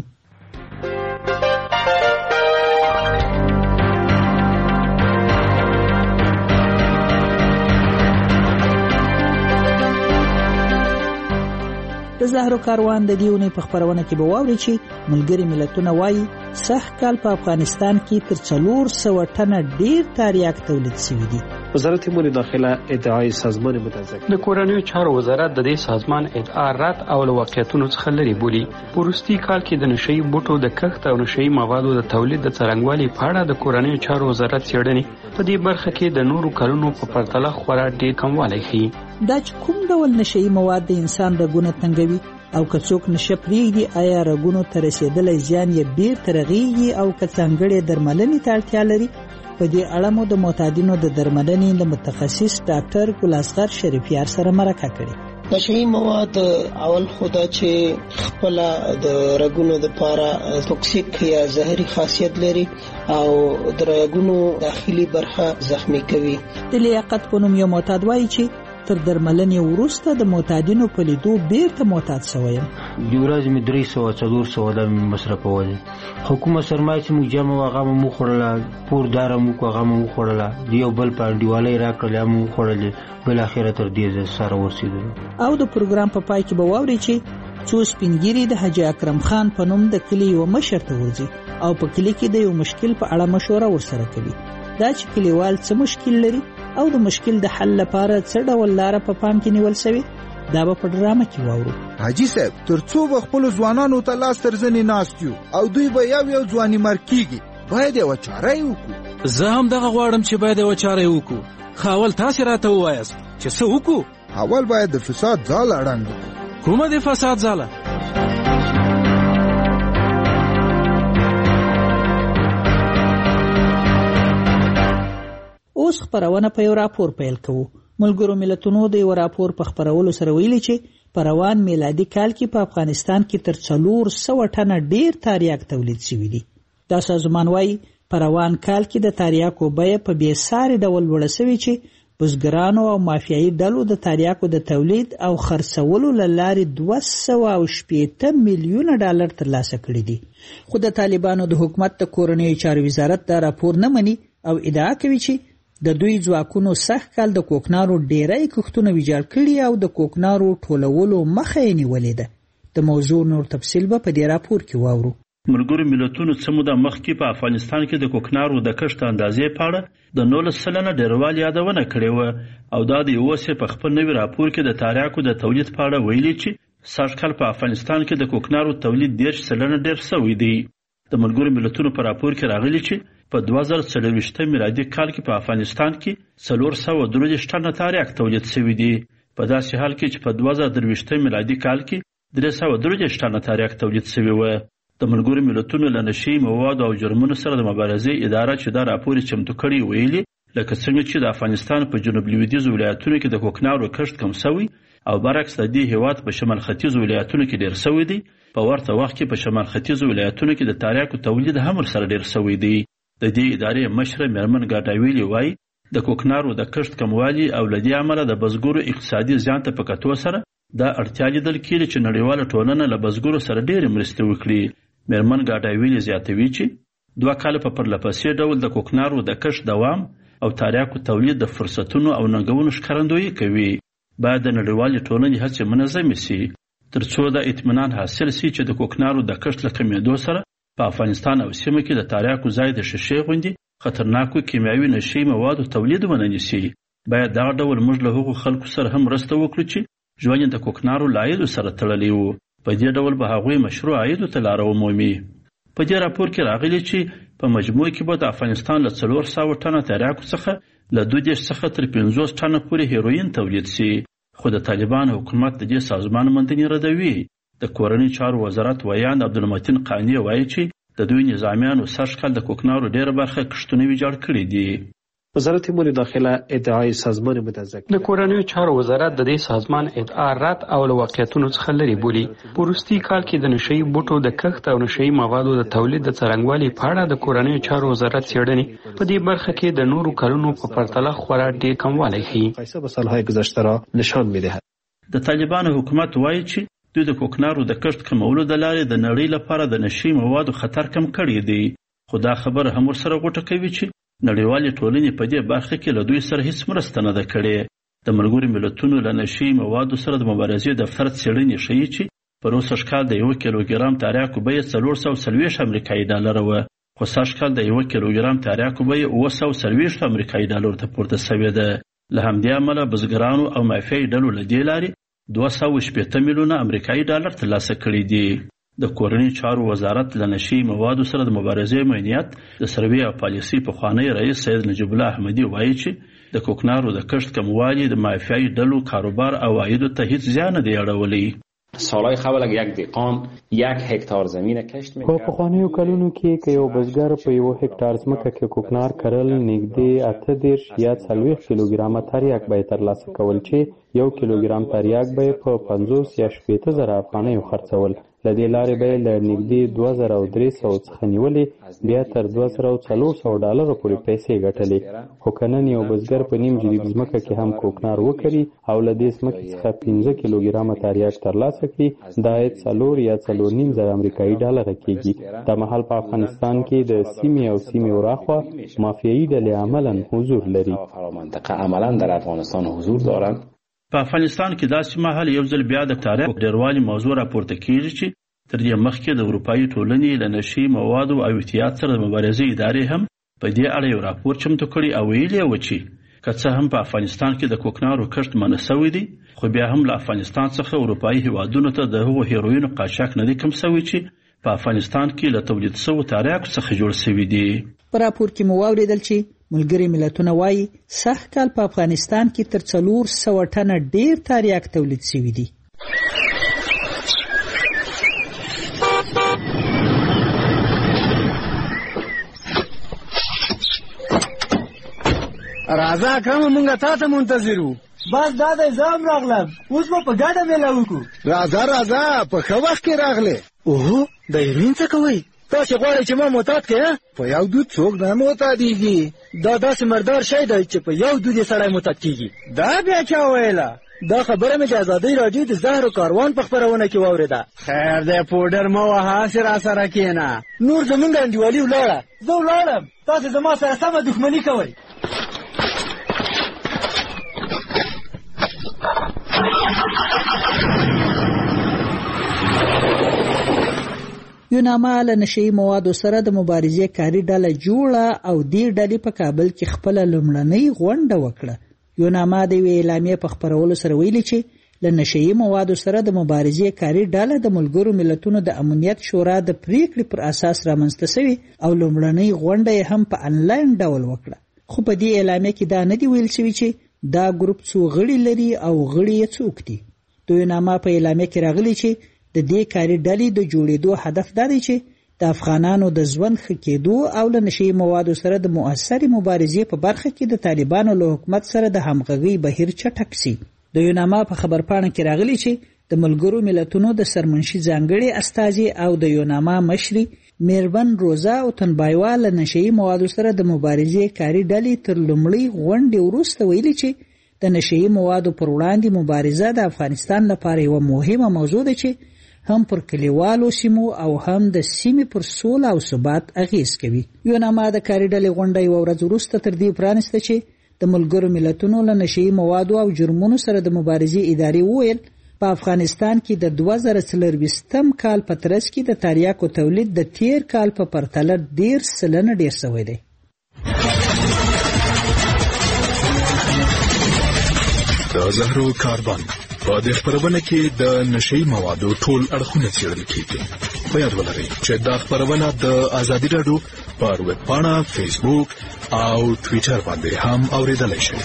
Speaker 8: د زهرو کاروان د دیونی په خبرونه کې به واوري چې ملګری ملتونه وایي سږ کال په افغانستان کې تر 400 ټنه ډیر تریاک تولید شوی دی.
Speaker 10: وزارت امور داخله ادعای سازمان متضرر د کورنیو چارو وزارت د دې سازمان ادعا رد او واقعیتونو څخه لري بولی. پروستی کال کې د نشئی بوټو د کښت او نشئی موادو د تولید د څرنګوالي په اړه د کورنیو چارو وزارت څېړنې په دې برخه کې د نورو کلونو په پرتله خورا ډېر کموالی ښیي.
Speaker 8: دا چې کوم ډول نشئی مواد د انسان رګونه تنګوي او که څوک نشه پرېږدي آیا رګونو ته رسېدلی زیان یې بیرته رغېږي او که ځانګړې درملنې ته اړتیا لري. په دې اړه مو د معتادینو د درملنې د متخصص ډاکټر ګلاسغر شریفیار سره مرکه کړې.
Speaker 11: نشئی مواد اول خدا چې خپل د رګونو د پاره توکسیک یا زهري خاصیت لري او د رګونو داخلي برخه زخمی کوي.
Speaker 8: د لیاقت په نوم یو معتاد وایي چې تر درملنې وروسته د معتادینو په لیدو بیرته معتاد شوی.
Speaker 14: د ورځې مې 300-400 د مصرفول. حکومت سرمایه چې موږ جمع هغه مو خوړله، پور دار مو هغه مو خوړله، دیو بل په انډیوالۍ راکړل مو خوړلې، بل اخره تر دې سره ورسېدل.
Speaker 8: او د پروګرام په پای کې به واوري چې څو سپینګیری د حاجی اکرم خان په نوم د کلی یو مشر ته ورځي او په کلی کې د یو مشکل په اړه مشوره ورسره کوي. دا چې کلیوال څه مشکل لري او د مشکل د حل لپاره څه ډول لاره په پام کې نیول شوی دا به په ډرامه کې واورو.
Speaker 29: حاجی صاحب ترڅو خپل ځوانانو ته لاس ترځنی ناستیو او دوی به یو ځواني مرکیږي باید یو چاره وکړو.
Speaker 30: زه هم دغه غواړم چې باید یو چاره وکړو. خاول تاسو راته وایاست چې څه وکړو.
Speaker 29: اول باید د فساد ځاله اړنګ کړو.
Speaker 30: کومه د فساد ځاله؟
Speaker 8: اوس خبرونه په یو راپور پیل کوو. ملګرو ملتونو د یو راپور په خبرولو سره ویلي چې په روان میلادي کال کې په افغانستان کې تر 400 ټنه ډیر تریاک تولید شوی دی. دا سازمان وایي په روان کال کې د تریاکو بیه په بې ساري ډول لوړه شوې چې بزګرانو او مافیایي ډلو د تریاکو د تولید او خرڅولو له لارې 280 میلیونه ډالر ترلاسه کړي دي. خو د طالبانو د حکومت د کورنیو چارو وزارت دا راپور نه مني او ادعا کوي چې د دوی ځواکونو سږ کال د کوکنارو ډیری کښتونه ویجاړ کړي او د کوکنارو ټولولو مخه یې نیولې ده. د موضوع نور تفصیل به په دې راپور کې واورو.
Speaker 5: ملګرو ملتونو څه موده مخکې په افغانستان کې د کوکنارو د کښت اندازې په اړه د 19% ډېروالي یادونه کړې وه او دا د اوس په خپل نوي راپور کې د تریاکو د تولید په اړه ویلي چې سږکال په افغانستان کې د کوکنارو تولید 10% ډېر شوی دی. د ملګرو ملتونو په راپور کې راغلي چې په 2024 میلادي کال کې په افغانستان کې 433 ټنه تریاک تولید شوی دی، په داسې حال کې چې په 2023 میلادي کال کې 333 ټنه تریاک تولید شوی و. د ملګرو ملتونو له نشي موادو او جرمونو سره د مبارزې اداره چې دا راپور چمتو کړی ویلي لکه څنګه چې د افغانستان په جنوب لویدیځ ولایتونو کې د کوکنارو کښت کم شوی او برعکس د دې هیواد په شمال ختیځ ولایتونو کې ډیر شوی دی، په ورته وخت کې په شمال ختیځ ولایتونو کې د تریاکو تولید هم سره ډیر شوی دی. د دې ادارې مشره میرمن ګاډاویلی وایي د کوکنارو د کښت کموالي او له دې امله د بزګرو اقتصادي زیان ته په کتو سره دا اړتیا لیدل کېږي چې نړیواله ټولنه له بزګرو سره ډېرې مرستې وکړي. میرمن ګاډاویلی زیاتوي چې 2 کاله په پرلپسې ډول د کوکنارو د کښت دوام او تریاکو تولید د فرصتونو او ننګونو ښکارندویي کوي. باید د نړیوالې ټولنې هڅې منظمې سي ترڅو دا اطمینان حاصل سي چې د کوکنارو د کښت له کمېدو سره په افغانستان او سیمه کې د تریاکو ځای د شیشې غوندې خطرناکو کیمیاوي نشي موادو تولید ونه نیسي. باید دغه ډول موږ له هغو خلکو سره هم مرسته وکړو چې ژوند د کوکنارو له عایدو سره تړلی و. په دې ډول به هغوی مشروع عایدو ته لاره ومومي. په دې راپور کې راغلي چې په مجموع کې به د افغانستان له 400 ټنه تریاکو څخه له 2 څخه تر 50 ټنه پورې هیروین تولید سي. خو د طالبان حکومت د دې سازمان موندنې ردوي. د کورنۍ چارو وزارت ویاند عبدالمتین قانی وایي چې د دوی نظامیانو سږکال د کوکنارو ډېره برخه کښتونه ویجاړ کړي دي.
Speaker 10: وزارت امور داخله ادعای سازمان متضک د کورنۍ چارو وزارت د دې سازمان ادعا رد او له واقعیتونو څخه لري بولي. په وروستي کال کې د نشئی بوټو د کښت او نشئی موادو د تولید د څرنګوالي په اړه د کورنۍ چارو وزارت څېړنې په دې برخه کې د نورو کلونو په پرتله خورا ډېر کموالی ښیي. په سالهای گذشته را نشان می‌دهد.
Speaker 5: د طالبانو حکومت وایي چې دوی د کوکنارو د کښت کمولو د لارې د نړۍ لپاره د نشئی موادو خطر کم کړی دی. خو دا خبره هم ورسره غوټه کوي چې نړیوالې ټولنې په دې برخه کې له دوی سره هیڅ مرسته نه ده کړې. د ملګرو ملتونو له نشئی موادو سره د مبارزې دفتر څېړنې ښیي چې په روسه کال د 1 کیلوګرام تریاکو بیه 440 امریکایي ډالر وه، خو سږکال د 1 کیلوګرام تریاکو بیه 740 امریکایي ډالر ته پورته شوې ده. له همدې امله بزګرانو او مافیایي ډلو له دې لارې 280 میلیونه امریکایي ډالر ترلاسه کړي دي. د کورنۍ چارو وزارت له نشئی موادو سره د مبارزې امنیت د سروې او پالیسي پخوانی رئیس سید نجیب الله احمدي وایي چې د کوکنارو د کښت کموالی د مافیایي ډلو کاروبار او عایدو ته هیڅ زیان نه دی اړولی.
Speaker 9: سالهای قبل اگه یک دهقان 1 هکتار زمین کشت میکرد،
Speaker 12: په پخوانیو کلونو کې که یو بزګر په 1 هکتار ځمکه کې کوکنار کرل نږدې 80 یا 40 کیلوګرامه تریاک به ترلاسه کول چې 1 کیلوګرام تریاک به په 50 یا 70 زره افغانیو خرڅول. له دې لارې به له نږدې 2300 څخه نیولې بیا تر 2400 ډالر پورې پیسې ګټلې. خو که نن یو بزګر په نیم جریب ځمکه کې هم کوکنار وکړي او له دې ځمکې څخه 15 کیلوګرامه تریاک ترلاسه کړي دا عاید 4 یا 4.5 زره امریکایي ډالر کېږي. دا مهال په افغانستان کې د سیمې او سیمې وراخوا مافیایي ډلې عملاً حضور لري.
Speaker 9: منطقه عملاً در افغانستان حضور دارند.
Speaker 5: په افغانستان کې داسې مهال یو ځل بیا د تاریخ ډیروالي موضوع راپورته کیږي چې تر دې مخکې د اروپایي ټولنې له نشئی موادو او احتیاط سره د مبارزې ادارې هم په دې اړه یو راپور چمتو کړی او ویلي و چې که څه هم په افغانستان کې د کوکنارو کښت منع شوی دی، خو بیا هم له افغانستان څخه اروپایي هیوادونو ته د هغو هیروینو قاچاق نه دی کم شوی چې په افغانستان کې له تولید شوو تریاکو څخه جوړ شوي دي.
Speaker 8: په راپور کې مو واوریدل چې ملګري ملتونه وایي سږکال په افغانستان کې تر 400 ټنه ډیر تریاک تولید شوی دی.
Speaker 13: راځه اکرم مونږه تا ته منتظر وو.
Speaker 15: بس دا د ځام راغلم، اوس به په ګډه میله وکړو. راځه په ښه وخت کې راغلې. اوهو د هیروین څه کوئ؟ تاسې غواړئ چې ما معتاد کړې؟ په یو دود څوک نه معتادېږي. دا داسې مردار شی دی چې په یو دود یې سړی معتاد کېږي. دا بیا چا ویله؟ دا خبره مې د ازادۍ راډیو د زهرو کاروان په خپرونه کې واورېده. خیر دی پوډر مه وهه، هسې راسره کښېنه. نور زمونږ انډیوالي ولاړه. زه ولاړم، تاسې زما سره سمه دښمني کوئ.
Speaker 8: یوناما له نشئی موادو سره د مبارزې کاري ډله جوړه او دې ډلې په کابل کې خپل لومړنۍ غونډه وکړه. یوناما د اعلامیې په خبرولو سره ویلي چې له نشئی موادو سره د مبارزې کاري ډله د ملګرو ملتونو د امنیت شورا د پریکړې پر اساس رامنځته شوې او لومړنۍ غونډه هم په انلاین ډول وکړه. خو په دې اعلامیې کې دا نه دی ویل شوی چې دا ګروپ څو غړي لري او غړي یې څوک دي. د یوناما په اعلامیې کې راغلي چې د دې کاري ډلې د جوړېدو هدف دا دی چې د افغانانو د ژوند ښه کېدو او له نشئی موادو سره د مؤثرې مبارزې په برخه کې د طالبانو له حکومت سره د همغږۍ بهیر چټک سي. د یوناما په خبرپاڼه کې راغلي چې د ملګرو ملتونو د سرمنشي ځانګړي استازي او د یوناما مشري میربن روزا او تنبایوا له نشئی موادو سره د مبارزې کاري ډلې تر لومړۍ غونډې وروسته ویلي چې د نشئی موادو پر وړاندې مبارزه د افغانستان لپاره یوه مهمه موضوع ده چې هم پر کلیوالو سیمو او هم د سیمې پر سوله او ثبات اغیز کوي. یوناما د کاري ډلې غونډه یوه ورځ وروسته تر دې پرانسته چې د ملګرو ملتونو له نشئی موادو او جرمونو سره د مبارزې ادارې وویل په افغانستان کې د 2024 کال په ترڅ کې د تریاکو تولید د تیر کال په پرتله 10% ډیر شوی دی.
Speaker 1: د زهرو کاربن په دې خبرونه کې د نشئی موادو ټول اړخونه څېړل کیږي. په یاد ولرئ چې دا خبرونه د ازادي راډیو پر ویب پاڼه، فیسبوک او ټویټر باندې هم اوریدلای شئ.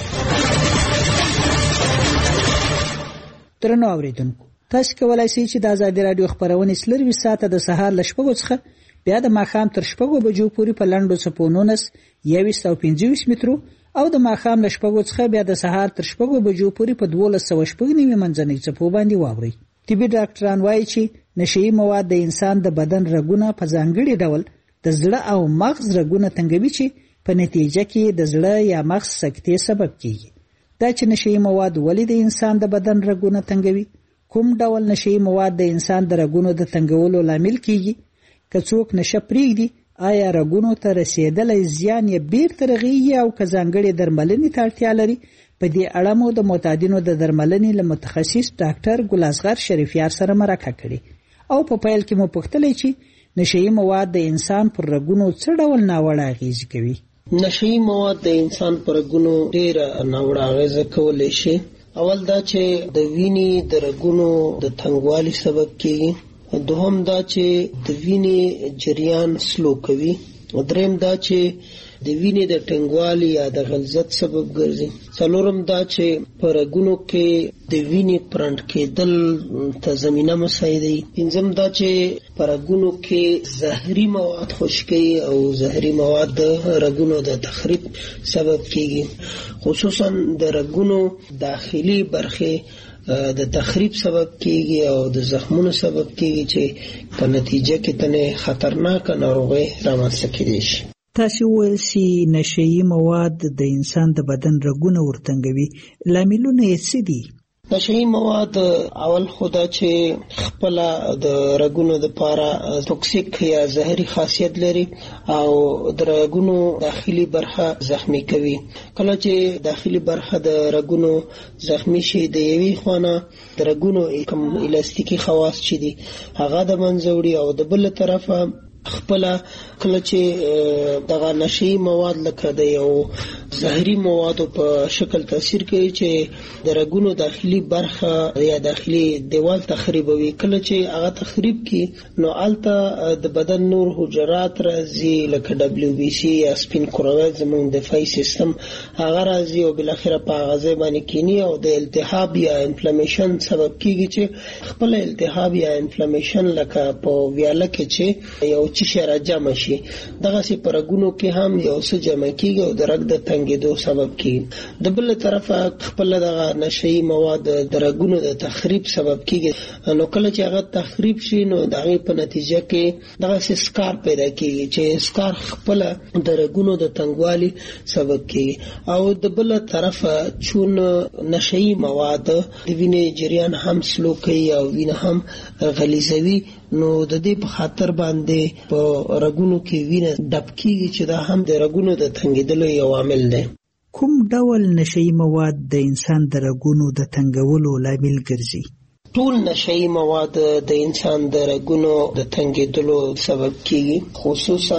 Speaker 8: درنو اوریدونکو، تاسو کولای شئ چې د ازادي راډیو خبرونه سلروي ساعته د سهار ل 8 څخه بیا د ماښام تر 6 بجو پورې په لنډو چپونو 2125 مترو او د ماښام ل 8 څخه بیا د سهار تر 6 بجو پورې په 1290 منځنۍ چپو باندې واوري. طبي ډاکټران وایي چې نشئی مواد د انسان د بدن رګونه په ځانګړي ډول د زړه او مغز رګونه تنګوي چې په نتیجه کې د زړه یا مغز سکتې سبب کیږي. دا چې نشئی مواد ولې د انسان د بدن رګونه تنګوي، کوم ډول نشئی مواد د انسان د رګونو د تنګولو لامل کیږي، که څوک نشه پرېږدي آیا رګونو ته رسیدلی زیان یې بیرته رغیږي او که ځانګړې درملنې ته اړتیا لري. په دې اړه مو د معتادینو د درملنې له متخصص ډاکټر ګل اصغر شریفیار سره مرکه کړې او په پیل کې مو پوښتلې چې نشئی مواد د انسان پر رګونو څه ډول ناوړه اغیزه کوي.
Speaker 11: نشئی مواد د انسان پر رګونو ډېره ناوړه اغیزه کولی شي. اول دا چې د وینې د رګونو د تنګوالي سبب کیږي. دوهم دا چې د وینې جریان سلو کوي. دریم دا چې د وینې د ټنګوالي یا د غلظت سبب ګرځي. څلورم دا چې په رګونو کې د وینې پرنټ کېدل ته زمینه مساعدوي. پنځم دا چې په رګونو کې زهري مواد خشکي او زهري مواد د رګونو د تخریب سبب کیږي. خصوصا د رګونو داخلي برخې د تخریب سبب کیږي او د زخمونو سبب کیږي چې په نتیجه کې تنه خطرناک ناروغي رامنځته کیدای شي.
Speaker 8: تاسو ویل چې نشئی مواد د انسان د بدن رګونه ورتنګوي، لاملونه یې څه دي؟
Speaker 11: نشئی مواد اول خدا چې خپل د رګونو د پاره توکسیک یا زهري خاصیت لري او د رګونو داخلي برخه زخمی کوي. کله چې داخلي برخه د رګونو زخمی شي د یوې خانه د رګونو کوم الاستیکي خواص چي دي هغه د منځوري او د بل طرفه خپل کله چې دغه نشئی مواد لکه د یو زهري موادو په شکل تاثیر کوي چې د رګونو داخلي برخه یا داخلي دیوال تخریبوي. کله چې هغه تخریب کی نو الته د بدن نور حجرات راځي لکه WBC یا سپین کرویات زموږ دفاعي سیستم هغه راځي او بل اخره په غذا باندې کینی او د التهاب یا انفلامیشن سبب کیږي چې خپل التهاب یا انفلامیشن لکه په ویاله کې چې یو چې راجمع شي دغه سي پرګونو کې هم یو څه جمع کیږي او د رګ د تنګېدو سبب کیږي. د بل طرفه خپل دغه نشئی مواد د رګونو د تخریب سبب کیږي. نو کله چې هغه تخریب شي نو دغه په نتیجه کې دغه سکار پیدا کیږي چې سکار خپل د رګونو د تنګوالي سبب کیږي. او د بل طرفه چون نشئی مواد د وینې جریان هم سلو کوي او وینه هم غلیظوي نو د دې په خاطر باندې په رګونو کې وینه ډب کیږي چې دا هم د رګونو د تنګېدلو یو عامل دی.
Speaker 8: کوم ډول نشئی مواد د انسان د رګونو د تنګولو لامل ګرځي؟
Speaker 11: ټول نشئی مواد د انسان د رګونو د تنګېدلو سبب کیږي، خصوصا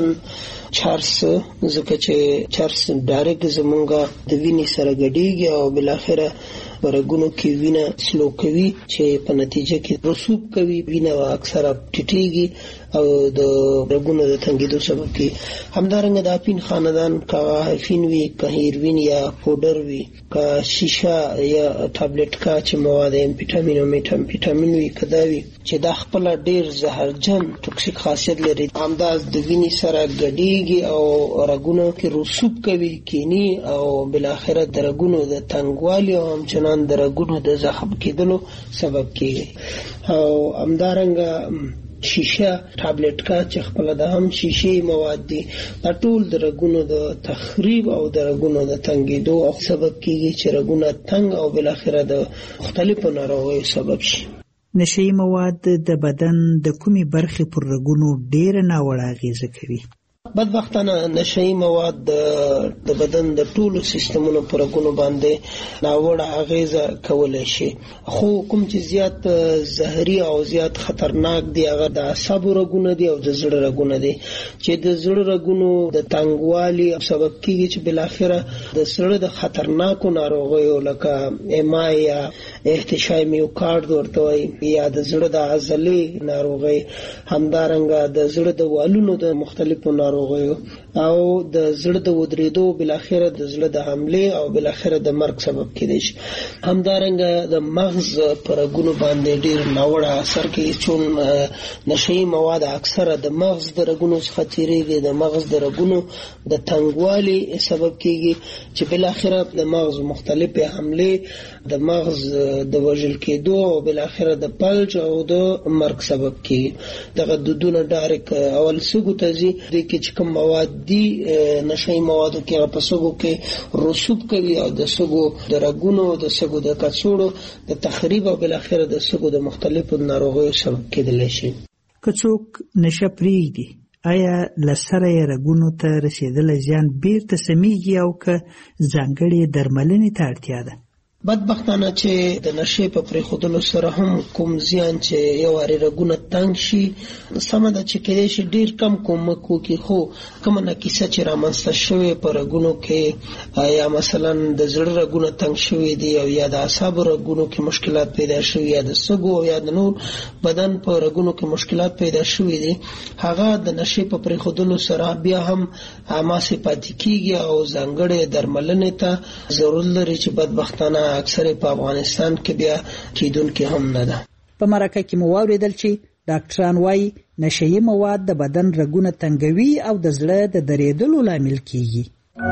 Speaker 11: چرس، ځکه چې چرس ډایرکټ زمونږه د وینې سره ګډیږي او بالاخره رګونو کې وینه سلو کوي چې په نتیجه کې رسوب کوي، وینه اکثره ټیټیږي او د رګونو د تنګېدو سبب کیږي. همدارنګه د اپین خاندان کا هیروین وي، که هیروین یا پودر وي، که شیشه یا ټابلیټ کا چې مواد امفیټامین او میټامفیټامین وي، کدا وي چې دا خپل ډیر زهرجن ټوکسیک خاصیت لري، همداز د وینې سره ګډیږي او رګونو کې رسوب کوي، کینی او بالاخره د رګونو د تنګوالي او همچنان د رګونو د زخم کېدلو سبب کیږي. او همدارنګه شیشه ټابلیټ کا چې خپل د هم شیشې مواد دي، دا ټول د رګونو د تخریب او د رګونو د تنګېدو سبب کیږي چې رګونه تنګ او بالاخره د مختلفو ناروغیو سبب شي.
Speaker 8: نشئی مواد د بدن د کومې برخې پر رګونو ډېره ناوړه اغیزه کوي؟
Speaker 11: بدبختانه نشئی مواد د بدن د ټولو سیستمونو پر رګونو باندې ناوړه اغیزه کولای شي، خو کوم چې زیات زهري او زیات خطرناک دي هغه د اعصابو رګونه دي او د زړه رګونه دي، چې د زړه رګونو د تنګوالي سبب کیږي چې بالاخره د زړه د خطرناکو ناروغیو لکه ایم-آی یا احتشای میوکارد ورته وایي، یا د زړه د عضلې ناروغي، همدارنګه د زړه د والونو د مختلفو ناروغیو او د زړه د ودریدو بالاخره د زړه د حمله او بالاخره د مرګ سبب کېدای شي. همدارنګه د مغز پر رګونو باندې ډیر ناوړه اثر کوي، چون نشئی مواد اکثره د مغز د رګونو څخه تیریږي، د مغز د رګونو د تنګوالي سبب کیږي چې بالاخره د مغز مختلفه حمله د مغز د وژل کېدو او بالاخره د فلج او د مرګ سبب کیږي. دغه دودونه ډایرک اول سګو ته ځي، د کې چې کوم مواد دي نشئی موادو کې په سګو کې رسوب کوي او د سګو د رګونو د سګو د کڅوړو د تخریب او بالاخره د سګو د مختلفو ناروغیو سبب کېدلی شي.
Speaker 8: که څوک نشه پرېږدي، آیا لسره یې رګونو ته رسېدلی زیان بیرته سمیږي او که ځانګړې درملنې ته اړتیا ده؟
Speaker 11: بدبختانه چې د نشې په پرېښودلو سره هم کوم زیان چې یو وارې رګونه تنګ شي، سمه ده چې کېدای شي ډېر کم کومک وکړي، خو کومه ناکیسه چې رامنځته شوې په رګونو کې، یا مثلا د زړه رګونه تنګ شوي دي او یا د اعصابو رګونو کې مشکلات پیدا شوي، یا د سږو یا د نور بدن په رګونو کې مشکلات پیدا شوي دي، هغه د نشې په پرېښودلو سره بیا هم هماسې پاتې کېږي او ځانګړې درملنې ته ضرورت لري چې بدبختانه اکثر په افغانستان کې بیا کېدونکې هم نه ده.
Speaker 8: په مرکه کې مو واورېدل چې ډاکټران وایي نشئی مواد د بدن رګونه تنګوي او د زړه د درېدلو لامل کیږي.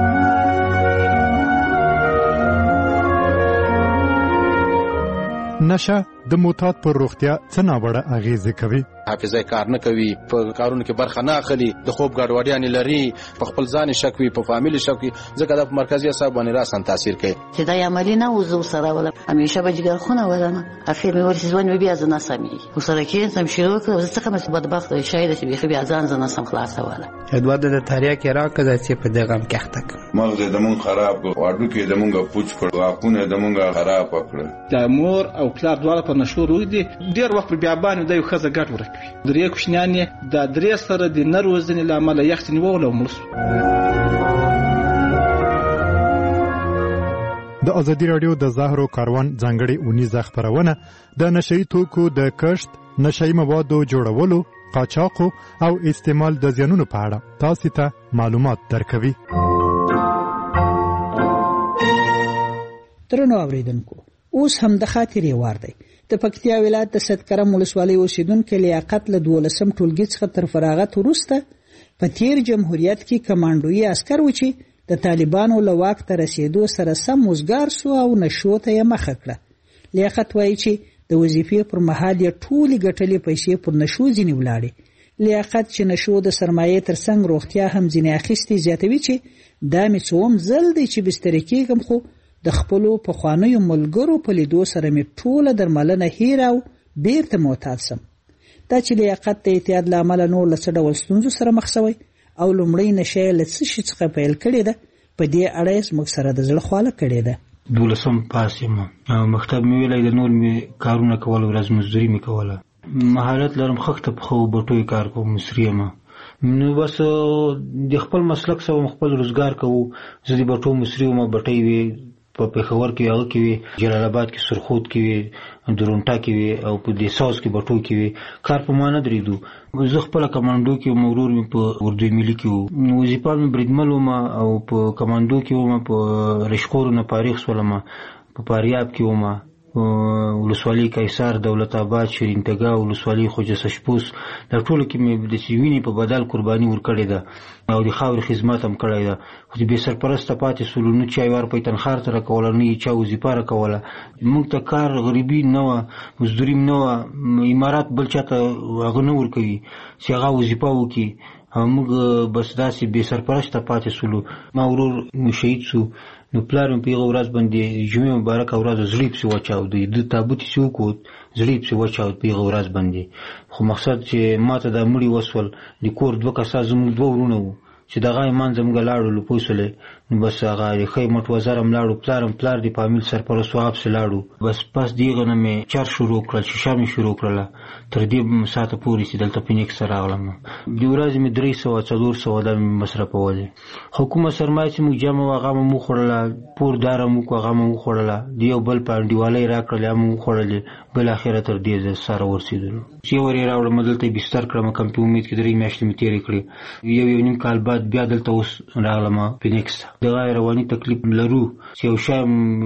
Speaker 16: نشه د معتاد پر روغتیا څه ناوړه اغیزه کوي؟
Speaker 17: حافظه کار نه کوي، په کارونو کې برخه نه اخلي، د خوب ګډوډیانې لري، په خپل ځان شک وي، په فامیل شک وي، ځکه دا په مرکزي اعصاب باندې راسن تاثیر کوي.
Speaker 18: چې دا عملی نه وزو سره ولا همیشه به جګر خونه ولنه اخر مې ورسې ځوان بیا ځنه سمي وسره کې سم شروع کړ، څه کوم څه بدبخت وي شاید چې بیا ځان ځنه سم خلاص ولا
Speaker 19: ادوار د تاریخ کې راکړه چې په دغه هم کېخته
Speaker 20: مغز د مون خراب واډو کې د مونږه پوچ کړ، واقونه د مونږه خراب کړ.
Speaker 21: د مور او پلار دواړه په نشو روي دي، ډیر وخت بیا باندې د یو خزه ګټ ورکوي، درې کوشنیان د درې سره د نروزنې لامل یخت نیول او مړ.
Speaker 16: د ازادي رادیو د زهرو کاروان ځانګړې اونیزه خبرونه د نشئی توکو د کښت، نشئی موادو جوړولو، قاچاقو او استعمال د زیانونو په اړه تاسو ته معلومات درکوي.
Speaker 8: درنو اوریدونکو، اوس هم د خاطرې وار دی. د پکتیا ولایت د سدکرم ولسوالۍ اوسیدونکو لیاقت له 12 ټولګي څخه تر فراغت وروسته په تیر جمهوریت کې کمانډوي عسکر و چې د طالبانو له واک ته رسیدو سره سم وزګار سو او نشو ته یې مخه کړه. لیاقت وایي چې د وظیفې پر مهال یې ټولې ګټلې پیسې پر نشو ځینې ولاړې. لیاقت چې نشو د سرمایې ترڅنګ روغتیا هم ځینې اخیستې زیاتوي چې دا مې څوم ځل دی چې بسترې کېږم، خو د خپلو پخوانیو ملګرو په لیدو سره مې ټوله درملنه هیر او بیرته معتاد سم. دا چې لیاقت د اعتیاد له امله نور له څه ډول ستونزو سره مخ شوی او لومړی نشه یې له څه شي څخه پیل کړې ده، په دې اړه یې زموږ سره د زړه خواله کړې ده.
Speaker 14: 12 پاس یم او مکتب مې ویلی د نور مې کارونه کول ورځ مزدوري مې کوله مهارت لرم خښته په خو بټوی کار کوم مصری یم نو بس د خپل مسلک سره خپل روزګار کوو زه د بټو مصری وم بټۍ وي په پېښور کې هغه کې وي جلال آباد کې سرخود کې وي درونټا کې وي او په دیساوس کې بټو کې وي کار په ما نه درېدو زه خپله کمانډو کې مرور مې په اردو ملي کې وو وظیفه مې بریدمل وم او په کمانډو کې وم په رشخورو نه پاریخ سولم په پاریاب کې وم ولسوالۍ قیصر دولت آباد شیرین تګا ولسوالۍ خوجه سشپوس دا ټولو کې مې د وینې په بدل قرباني ورکړې ده او د خاورې خدمت هم کړی ده خو د بې سرپرسته پاتې سولو نه چا یې ورپی تنخوار ته راکوله نه یې چا وظیفه راکوله موږ ته کار غریبي نه وه مزدوري نه وه امارات بل چا ته هغه نه ورکوي چې هغه وظیفه وکړي او موږ بس داسې بې سرپرسته پاتې سولو ما ورور شهید سو نو پلار مې په هغه ورځ باندې جمعې مبارکه ورځ زړی پسې وچاودی د تابوت یې وکوت زړی پسې وچاود په هغه ورځ باندې خو مقصد چې ما ته دا مړي وسول د کور 2 کسه زموږ 2 ورونه وو چې دغه ایمان زموږ لاړو پوه شولې نو بس هغه ښی مټ وزر هم لاړو پلار د فامیل سرپرست وهاب سې لاړو بس پس د هغه نه مې چار شروع کړل شیشه مې شروع کړله تر دې ساعته پورې چې دلته فینکس ته راغلم د ورځې مې 300 400 دا مې مصرفولې خو کومه سرمایه چې موږ جمع وه هغه مې وخوړله پور داره موږ هغه مې وخوړله د یو بل په انډیوالۍ راکړلې هغه مې وخوړلې بالاخره تر دې ځای سره ورسېدلو چې ور یې راوړم دلته یې بستر کړم کم په امید کې 3 میاشتې مې تېرې کړې یو نیم کال بعد بیا دلته اوس راغلم فینکس ته دغه رواني تکلیف لرو چې یو شی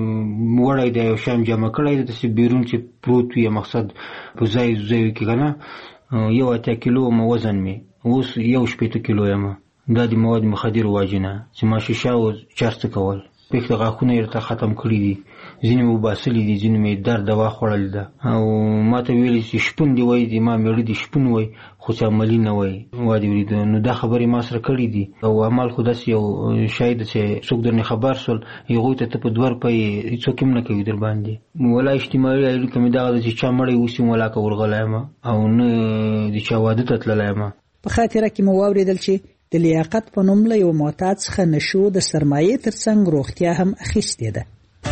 Speaker 14: وړی دی یو شی جمع کړی دی داسې بیرون چې پروت وي مقصد په ځای کې که نه 1 کیلو وزن مې اوس 1 کیلو یم دا د مواد مخدر واجنه چې ما شیشه او چرڅ کول پېښ غاښونه یې راته ختم کړي دي ځینې مې وباسلي دي ځینې مې درد دوا خوړلې ده او ما ته ویلي چې شپون دي وایي ما مېړه دي شپون وایي خو چې عملي نه وایي وا دې ورېده نو دا خبرې ما سره کړي دي او عمل خو داسې یو شی ده چې څوک درنې خبر سول هغوی ته په 2 روپۍ هېڅوک هم نه کوي در باندې ولا اجتماعي اړیکه مې دغه ده چې چا مړی اوس یم ولاکه ورغلی یم او نه د چا واده ته تللی یم
Speaker 8: په خاطره کې مو واورېدل چې د لیاقت په نوم له یو معتاد څخه نشو د سرمایې ترڅنګ روغتیا هم اخیستې ده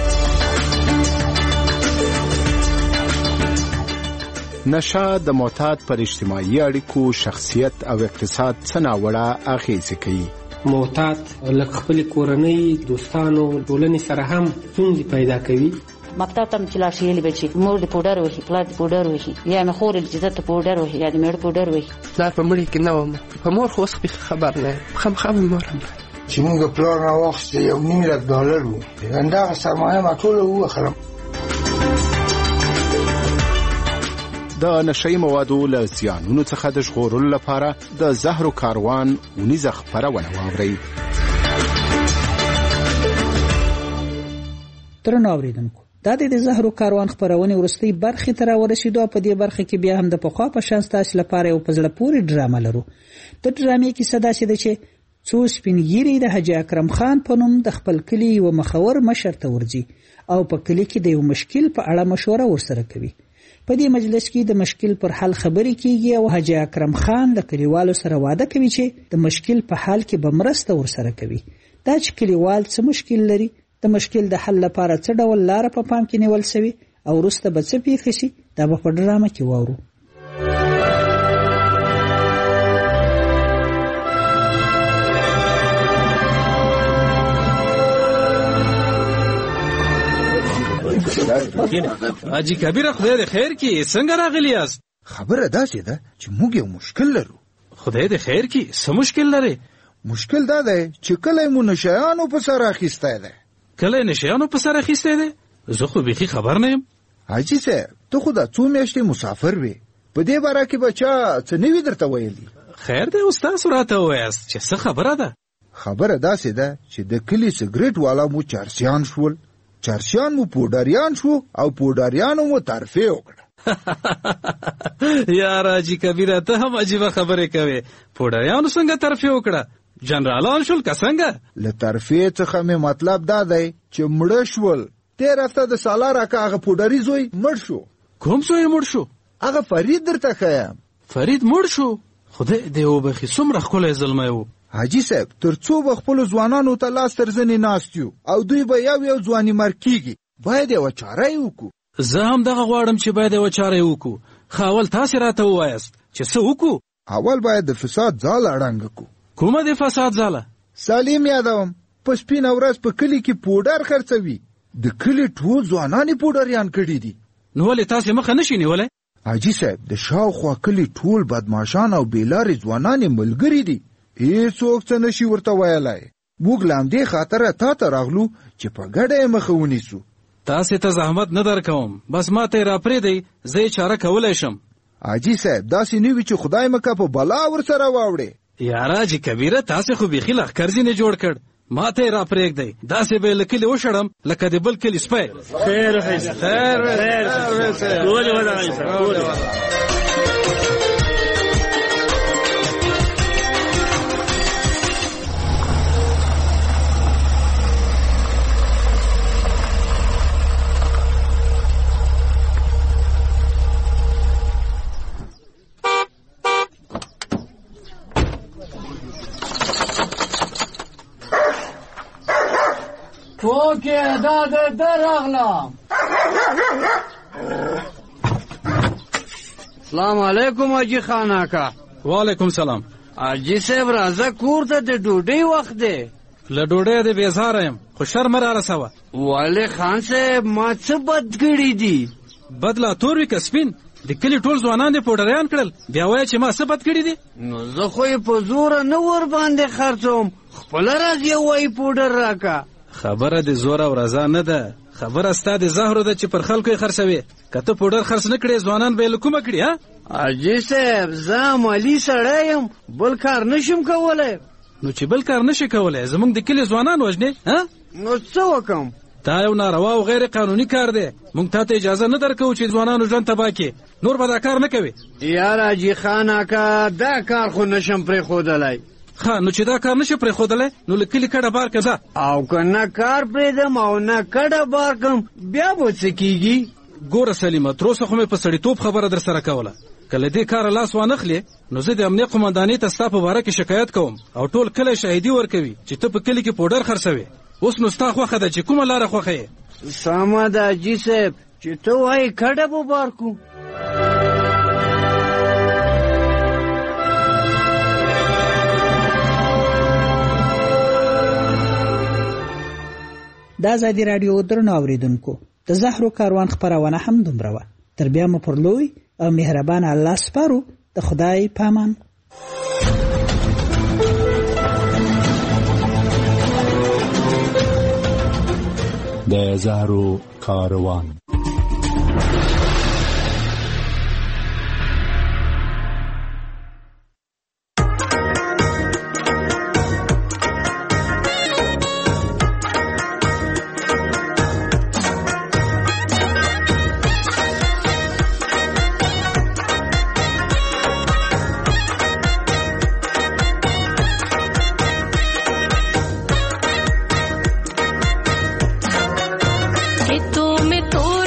Speaker 2: نشه د معتاد پر اجتماعي اړیکو شخصیت او اقتصاد څه ناوړه اغېزې کوي
Speaker 3: معتاد لکه خپل کورنۍ دوستانو ټولنې سره هم ستونزې پیدا کوي
Speaker 18: مکتب ته چې لاړ شي یلی به چې مور د پوډر وهي پلار د پوډر وهي یا مې خور چې زه ته پوډر وهي یا د مېړه پوډر وهي
Speaker 19: پلار په مړي کې نه وم په مور خو اوس خبر نه خامخا مې مور
Speaker 15: چې موږ پلار راواخیسته $1,000,000 وو همدغه سرمایه ما ټوله ووخلم
Speaker 2: د نشهیي موادو له زیانونو څخه د ژغورلو لپاره د زهرو کاروان اونیزه خپرونه واورئ
Speaker 8: درنو اورېدونکو دا د زهرو کاروان خپرونې وروستۍ برخې ته راورسېدو په دې برخه کې بیا هم د پخوا په شان ستاسو لپاره یو په زړه پورې ډرامه لرو د ډرامې کیسه داسې ده چې څو سپینګیري د حاجي اکرم خان په نوم د خپل کلي یو مخور مشر ته ورځي او په کلي کې د یو مشکل په اړه مشوره ورسره کوي په دې مجلس کې د مشکل پر حل خبرې کیږي او حاجي اکرم خان د کلیوالو سره وعده کوي چې د مشکل په حل کې به مرسته ورسره کوي دا چې کلیوال څه مشکل لري د مشکل د حل لپاره څه ډول لار په پام کې نیول شوی او وروسته به څه پیښ شي دا به په ډرامه کې واورو
Speaker 30: حاجي کبیر خدای دې خیر کړي څنګه راغلی یاست
Speaker 29: خبره داسې ده چې موږ یو مشکل لرو
Speaker 30: خدای دې خیر کړي څه مشکل لري
Speaker 29: مشکل دا دی چې کله مو نشیانو په سر اخیستی دی
Speaker 30: کله نشیانو په سر اخیستی دی زه خو بیخي خبر نه یم
Speaker 29: حاجي صاحب ته خو دا 2 میاشتې مسافر وې په دې باره کې به چا څه نه وي درته ویلي
Speaker 30: خیر دی اوس تاسو راته ووایاست چې څه خبره ده
Speaker 29: خبره داسې ده چې د کلي سګرټ والا مو چارسیان شول چارسیان مو پوډاریان شو او پوډاریانو مو ترفیع وکړه
Speaker 30: یار حاجي کبیره ته هم عجیبه خبرې کوې پوډاریانو څنګه ترفیع وکړه جنرالان شول که څنګه
Speaker 29: له ترفیع څخه مې مطلب دا دی چې مړه شول تېر هفته د سالار اکا هغه پوډري زوی مړ شو
Speaker 30: کوم زوی مړ شو
Speaker 29: هغه فرید درته ښیم
Speaker 30: فرید مړ شو خدای دې وبخي څومره ښکلی زلمی و
Speaker 29: حاجی صاحب تر څو به خپلو ځوانانو ته لاس تر زنې ناست یو او دوی به یو ځواني مرګ کیږي، باید یوه چاره یې وکړو.
Speaker 30: زه هم دغه غواړم چې باید یوه چاره یې وکړو. خو اول تاسې راته ووایاست چې څه وکړو.
Speaker 29: اول باید د فساد ځاله ړنګه کړو.
Speaker 30: کومه د فساد ځاله؟
Speaker 29: سالم یادوم، په سپینه ورځ په کلي کې پوډر خرڅوي. د کلي ټول ځوانان یې پوډریان کړي دي.
Speaker 30: نو ولې تاسې مخه نشئ نیولی؟
Speaker 29: حاجي صاحب د شاوخوا کلي ټول بدماشان او بېلارې ځوانان یې ملګري دي. هېڅوک څه نشي ورته ویلی. موږ له همدې خاطره تا ته راغلو چې په ګډه یې مخه ونیسو.
Speaker 30: تاسې ته زحمت نه درکوم، بس ما ته یې راپرېږدئ، زه یې چاره کولی شم.
Speaker 29: حاجي صاحب داسې نه وي چې خدای مکه په بلا ورسره واوړې.
Speaker 30: یاره حاجي کبیره تاسې خو بیخي لښکر ځینې جوړ کړ. ما ته یې راپرېږدئ، داسې به یې له کلي وشړم لکه د بل کلي سپی.
Speaker 13: ټوکې دا د راغلم. سلام علیکم حاجي خان اکا.
Speaker 30: وعلیکم سلام.
Speaker 13: حاجي صاحب راځه کور ته د ډوډۍ وخت دی.
Speaker 30: له ډوډۍ دې بېزاره یم، خو شر مه را رسوه.
Speaker 13: ولې خان صاحب ما څه بد کړي دي؟
Speaker 30: بد لا تور وي که سپین؟ د کلي ټول ځوانان دې پوډریان کړل، بیا وایه چې ما څه بد کړي دي؟
Speaker 13: نو زه خو یې په زوره نه ور باندې خرڅوم، خپله راځي وایي پوډر راکه.
Speaker 30: خبره د زور او رضا نه ده، خبره ستا د زهرو ده چې پر خلکو یې خرڅوي. که ته پوډر خرڅ نه کړې ځوانان به یې له کومه کړي؟ ها
Speaker 13: حاجي صاحب زه عملي سړی یم، بل کار نشم کولی.
Speaker 30: نو چې بل کار نشي کولی زموږ د کلي ځوانان وژنې؟
Speaker 13: نو څه وکم؟
Speaker 30: دا یو ناروا او غیر قانوني کار دی. موږ تا ته اجازه نه درکوو چې ځوانانو ژوند تباه کړي. نور به دا کار نه کوي.
Speaker 13: یاره حاجي خان اکا دا کار خو نشم پرېښودلی.
Speaker 30: نو چې دا کار نشي پرېښودلی نو له کلي کډه بار کړه.
Speaker 13: او که نه کار پرېږدم او نه کډه بار کړم بیا به څه کېږي؟
Speaker 30: ګوره سلیمه تر اوسه خو مې په سړیتوب خبره در سره کوله. که له دې کاره لاس وانخلې نو زه د امنیه قمندانۍ ته ستا په باره کې شکایت کوم او ټول کلی شاهدي ورکوي چې ته په کلي کې پوډر خرڅوې. اوس نو ستا خوښه ده چې کومه لاره خوښه یې؟
Speaker 13: سمه ده حاجي صاحب چې ته وایې کډه به بار کړو.
Speaker 8: د ازادي راډیو درنو اوریدونکو د زهرو کاروان خپرونه هم دومره وه. تر بیا مو پر لوی او مهربان الله سپارو. د خدای پامان.
Speaker 4: د زهرو کاروان.
Speaker 6: तो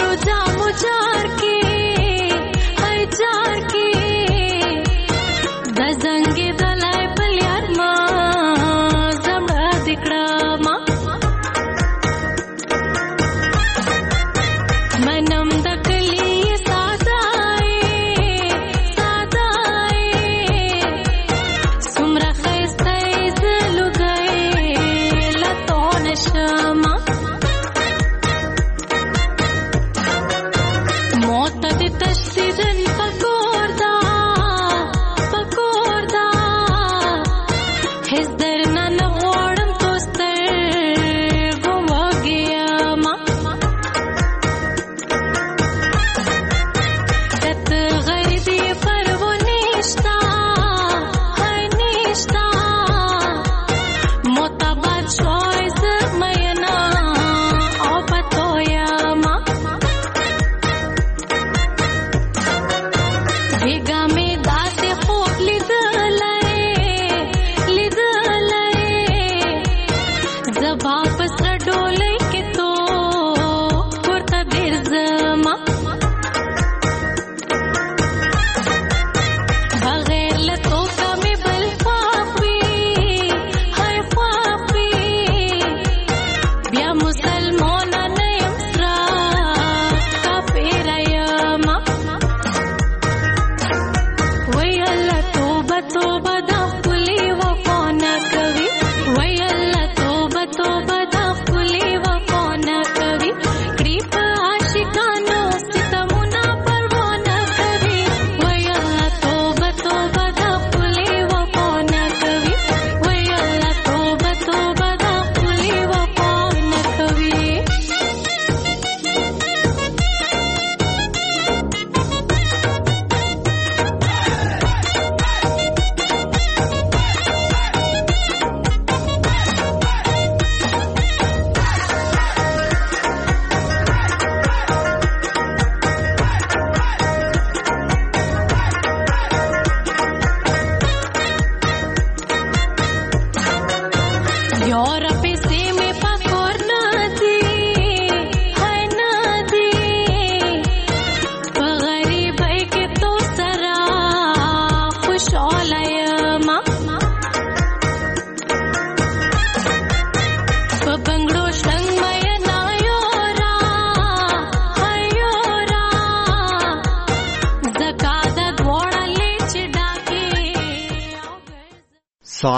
Speaker 6: Llora